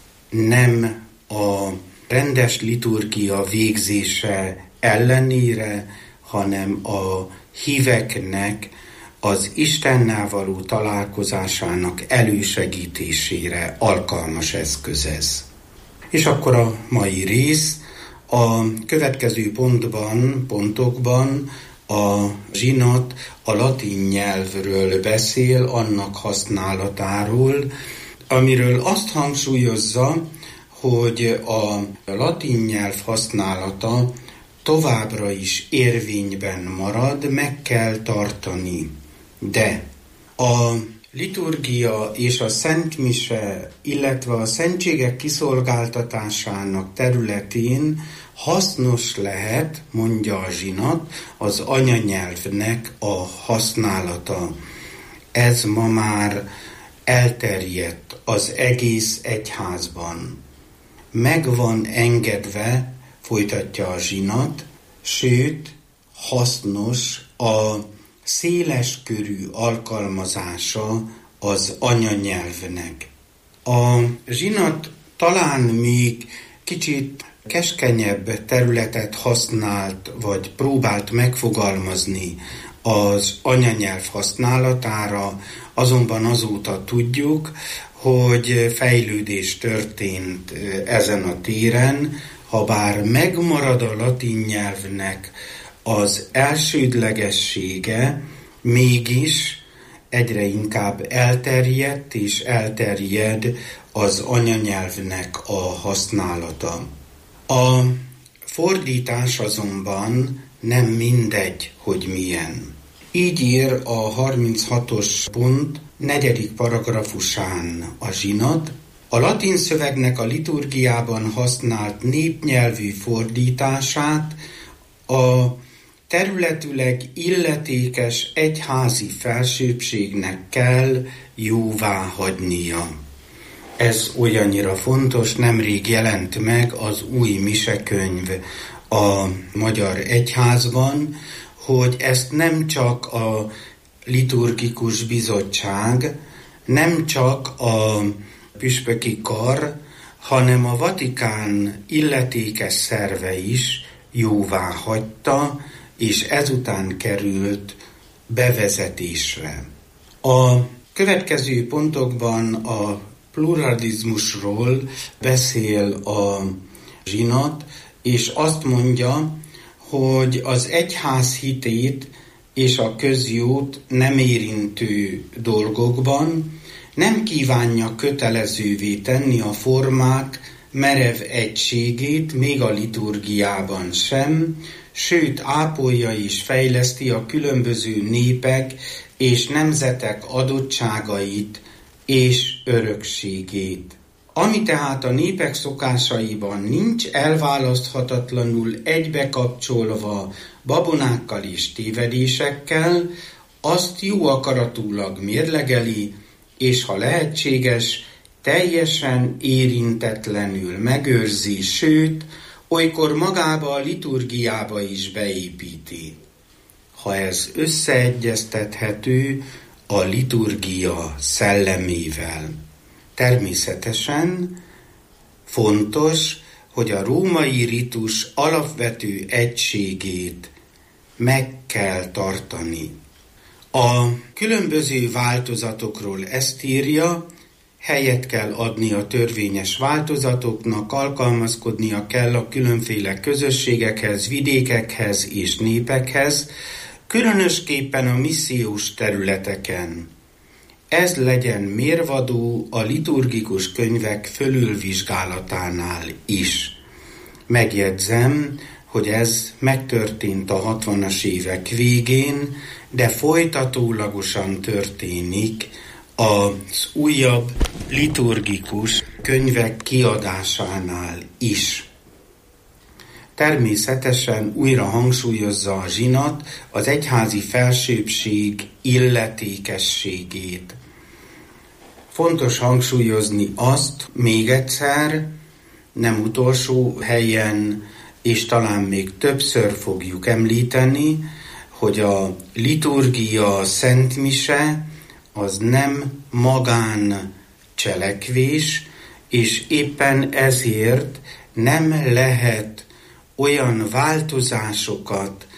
nem a rendes liturgia végzése ellenére, hanem a híveknek az Istennel való találkozásának elősegítésére alkalmas eszköz ez. És akkor a mai rész a következő pontban, pontokban a zsinat a latin nyelvről beszél, annak használatáról, amiről azt hangsúlyozza, hogy a latin nyelv használata továbbra is érvényben marad, meg kell tartani. De a liturgia és a szentmise, illetve a szentségek kiszolgáltatásának területén hasznos lehet, mondja a zsinat, az anyanyelvnek a használata. Ez ma már elterjedt az egész egyházban. Meg van engedve, folytatja a zsinat, sőt, hasznos a széles körű alkalmazása az anyanyelvnek. A zsinat talán még kicsit keskenyebb területet használt, vagy próbált megfogalmazni az anyanyelv használatára, azonban azóta tudjuk, hogy fejlődés történt ezen a téren, habár megmarad a latin nyelvnek az elsődlegessége, mégis egyre inkább elterjedt és elterjed az anyanyelvnek a használata. A fordítás azonban nem mindegy, hogy milyen. Így ír a harminchatos pont negyedik paragrafusán a zsinat: a latin szövegnek a liturgiában használt népnyelvű fordítását a területüleg illetékes egyházi felsőbbségnek kell jóvá hagynia. Ez olyannyira fontos, nemrég jelent meg az új misekönyv a Magyar Egyházban, hogy ezt nem csak a liturgikus bizottság, nem csak a püspöki kar, hanem a Vatikán illetékes szerve is jóvá hagyta, és ezután került bevezetésre. A következő pontokban a pluralizmusról beszél a zsinat, és azt mondja, hogy az egyház hitét és a közjót nem érintő dolgokban nem kívánja kötelezővé tenni a formák merev egységét, még a liturgiában sem, sőt ápolja és fejleszti a különböző népek és nemzetek adottságait és örökségét. Ami tehát a népek szokásaiban nincs elválaszthatatlanul egybekapcsolva babonákkal és tévedésekkel, azt jó akaratulag mérlegeli, és ha lehetséges, teljesen érintetlenül megőrzi, sőt, olykor magába a liturgiába is beépíti, ha ez összeegyeztethető a liturgia szellemével. Természetesen fontos, hogy a római ritus alapvető egységét meg kell tartani. A különböző változatokról ezt írja, helyet kell adni a törvényes változatoknak, alkalmazkodnia kell a különféle közösségekhez, vidékekhez és népekhez, különösképpen a missziós területeken. Ez legyen mérvadó a liturgikus könyvek fölülvizsgálatánál is. Megjegyzem, hogy ez megtörtént a hatvanas évek végén, de folytatólagosan történik az újabb liturgikus könyvek kiadásánál is. Természetesen újra hangsúlyozza a zsinat az egyházi felsőbbség illetékességét. Fontos hangsúlyozni azt még egyszer, nem utolsó helyen, és talán még többször fogjuk említeni, hogy a liturgia, a szentmise az nem magán cselekvés, és éppen ezért nem lehet olyan változásokat,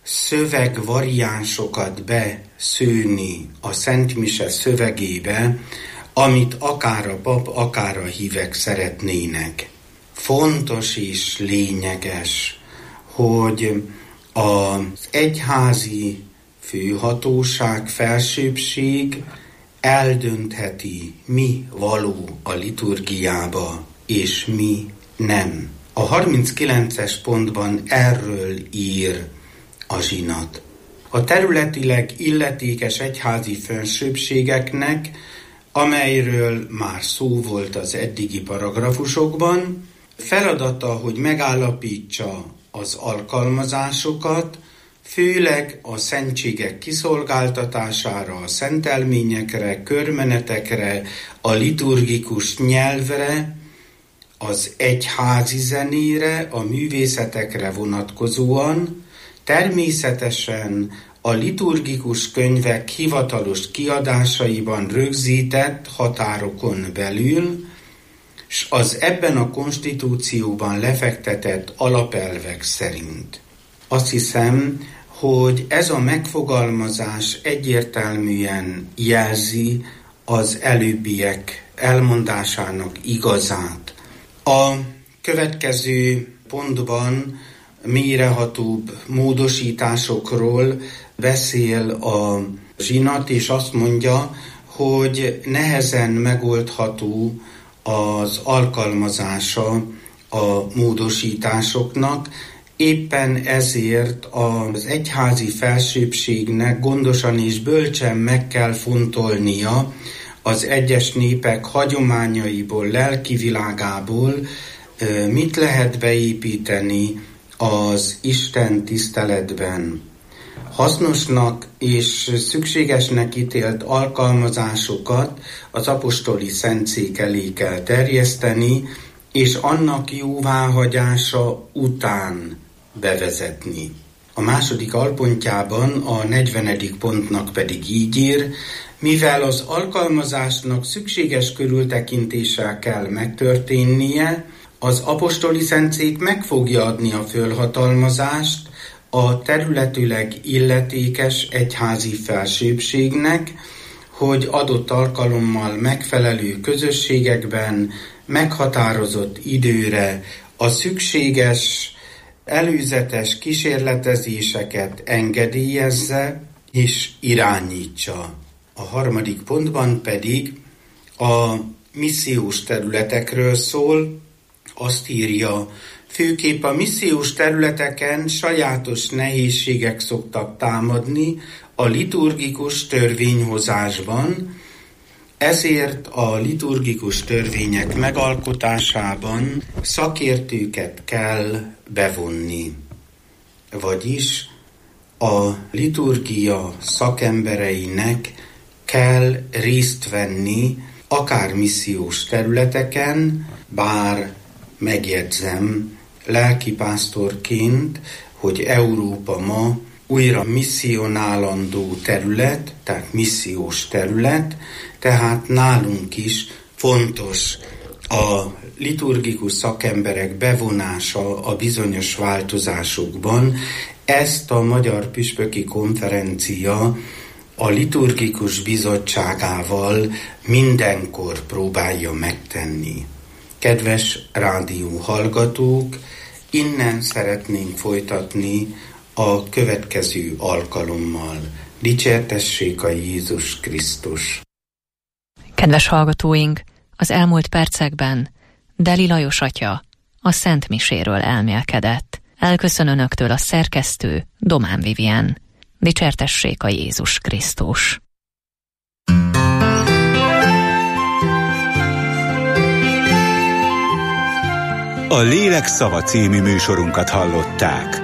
szövegvariánsokat beszőni a szentmise szövegébe, amit akár a pap, akár a hívek szeretnének. Fontos és lényeges, hogy az egyházi főhatóság, felsőbbség eldöntheti, mi való a liturgiába, és mi nem. A harminckilences pontban erről ír a zsinat. A területileg illetékes egyházi felsőbbségeknek, amelyről már szó volt az eddigi paragrafusokban, feladata, hogy megállapítsa az alkalmazásokat, főleg a szentségek kiszolgáltatására, a szentelményekre, körmenetekre, a liturgikus nyelvre, az egyházi zenére, a művészetekre vonatkozóan, természetesen a liturgikus könyvek hivatalos kiadásaiban rögzített határokon belül, s az ebben a konstitúcióban lefektetett alapelvek szerint. Azt hiszem, hogy ez a megfogalmazás egyértelműen jelzi az előbbiek elmondásának igazát. A következő pontban mélyrehatóbb módosításokról beszél a zsinat, és azt mondja, hogy nehezen megoldható az alkalmazása a módosításoknak, éppen ezért az egyházi felsőbbségnek gondosan és bölcsen meg kell fontolnia az egyes népek hagyományaiból, lelki világából, mit lehet beépíteni az Isten tiszteletben. Hasznosnak és szükségesnek ítélt alkalmazásokat az apostoli szentszék elé kell terjeszteni, és annak jóváhagyása után bevezetni. A második alpontjában, a negyvenedik pontnak pedig így ír, mivel az alkalmazásnak szükséges körültekintéssel kell megtörténnie, az apostoli szentszék meg fogja adni a fölhatalmazást a területileg illetékes egyházi felsőbbségnek, hogy adott alkalommal megfelelő közösségekben meghatározott időre a szükséges előzetes kísérletezéseket engedélyezze és irányítsa. A harmadik pontban pedig a missziós területekről szól, azt írja, főképp a missziós területeken sajátos nehézségek szoktak támadni a liturgikus törvényhozásban, ezért a liturgikus törvények megalkotásában szakértőket kell bevonni. Vagyis a liturgia szakembereinek kell részt venni akár missziós területeken, bár megjegyzem lelkipásztorként, hogy Európa ma újra misszionálandó terület, tehát missziós terület, tehát nálunk is fontos a liturgikus szakemberek bevonása a bizonyos változásokban. Ezt a Magyar Püspöki Konferencia a liturgikus bizottságával mindenkor próbálja megtenni. Kedves rádió hallgatók, innen szeretnénk folytatni a következő alkalommal. Dicsértessék a Jézus Krisztus! Kedves hallgatóink, az elmúlt percekben Deli Lajos atya a Szent Miséről elmélkedett. Elköszön önöktől a szerkesztő, Domán Vivien. Dicsértessék a Jézus Krisztus! A Lélek Szava című műsorunkat hallották.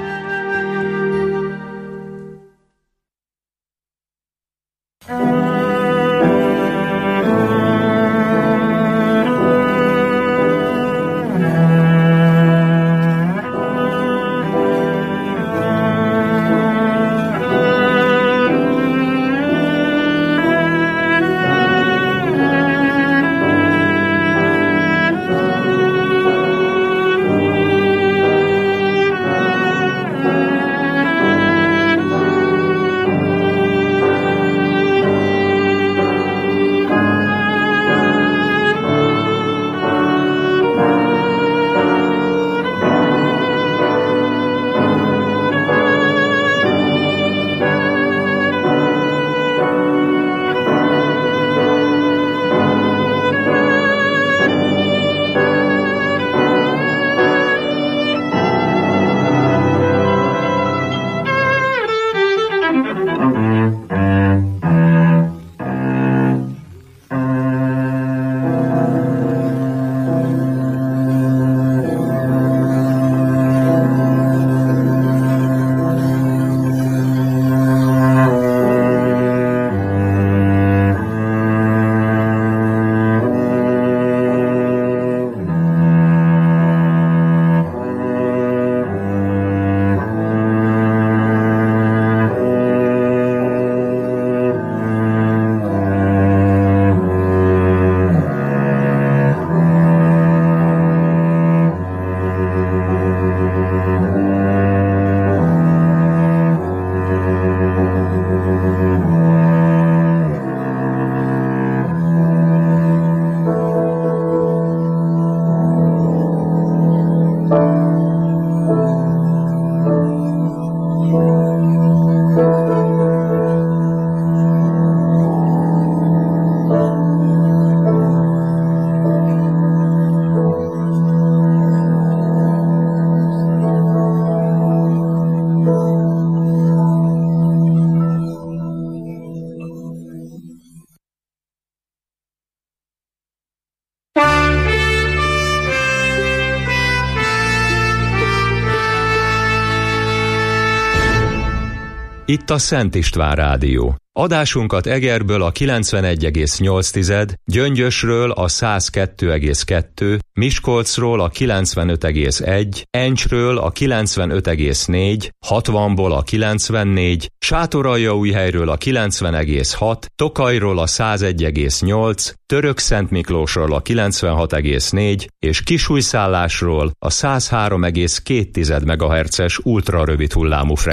Itt a Szent István Rádió. Adásunkat Egerből a kilencvenegy egész nyolc, Gyöngyösről a száz kettő egész kettő, Miskolcról a kilencvenöt egész egy, Encsről a kilencvenöt egész négy, hatvanból a kilencvennégy, Sátoraljaújhelyről a kilencven egész hat, Tokajról a száz egy egész nyolc, Törökszentmiklósról a kilencvenhat egész négy és Kisújszállásról a száz három egész két megahertzes ultrarövid hullámú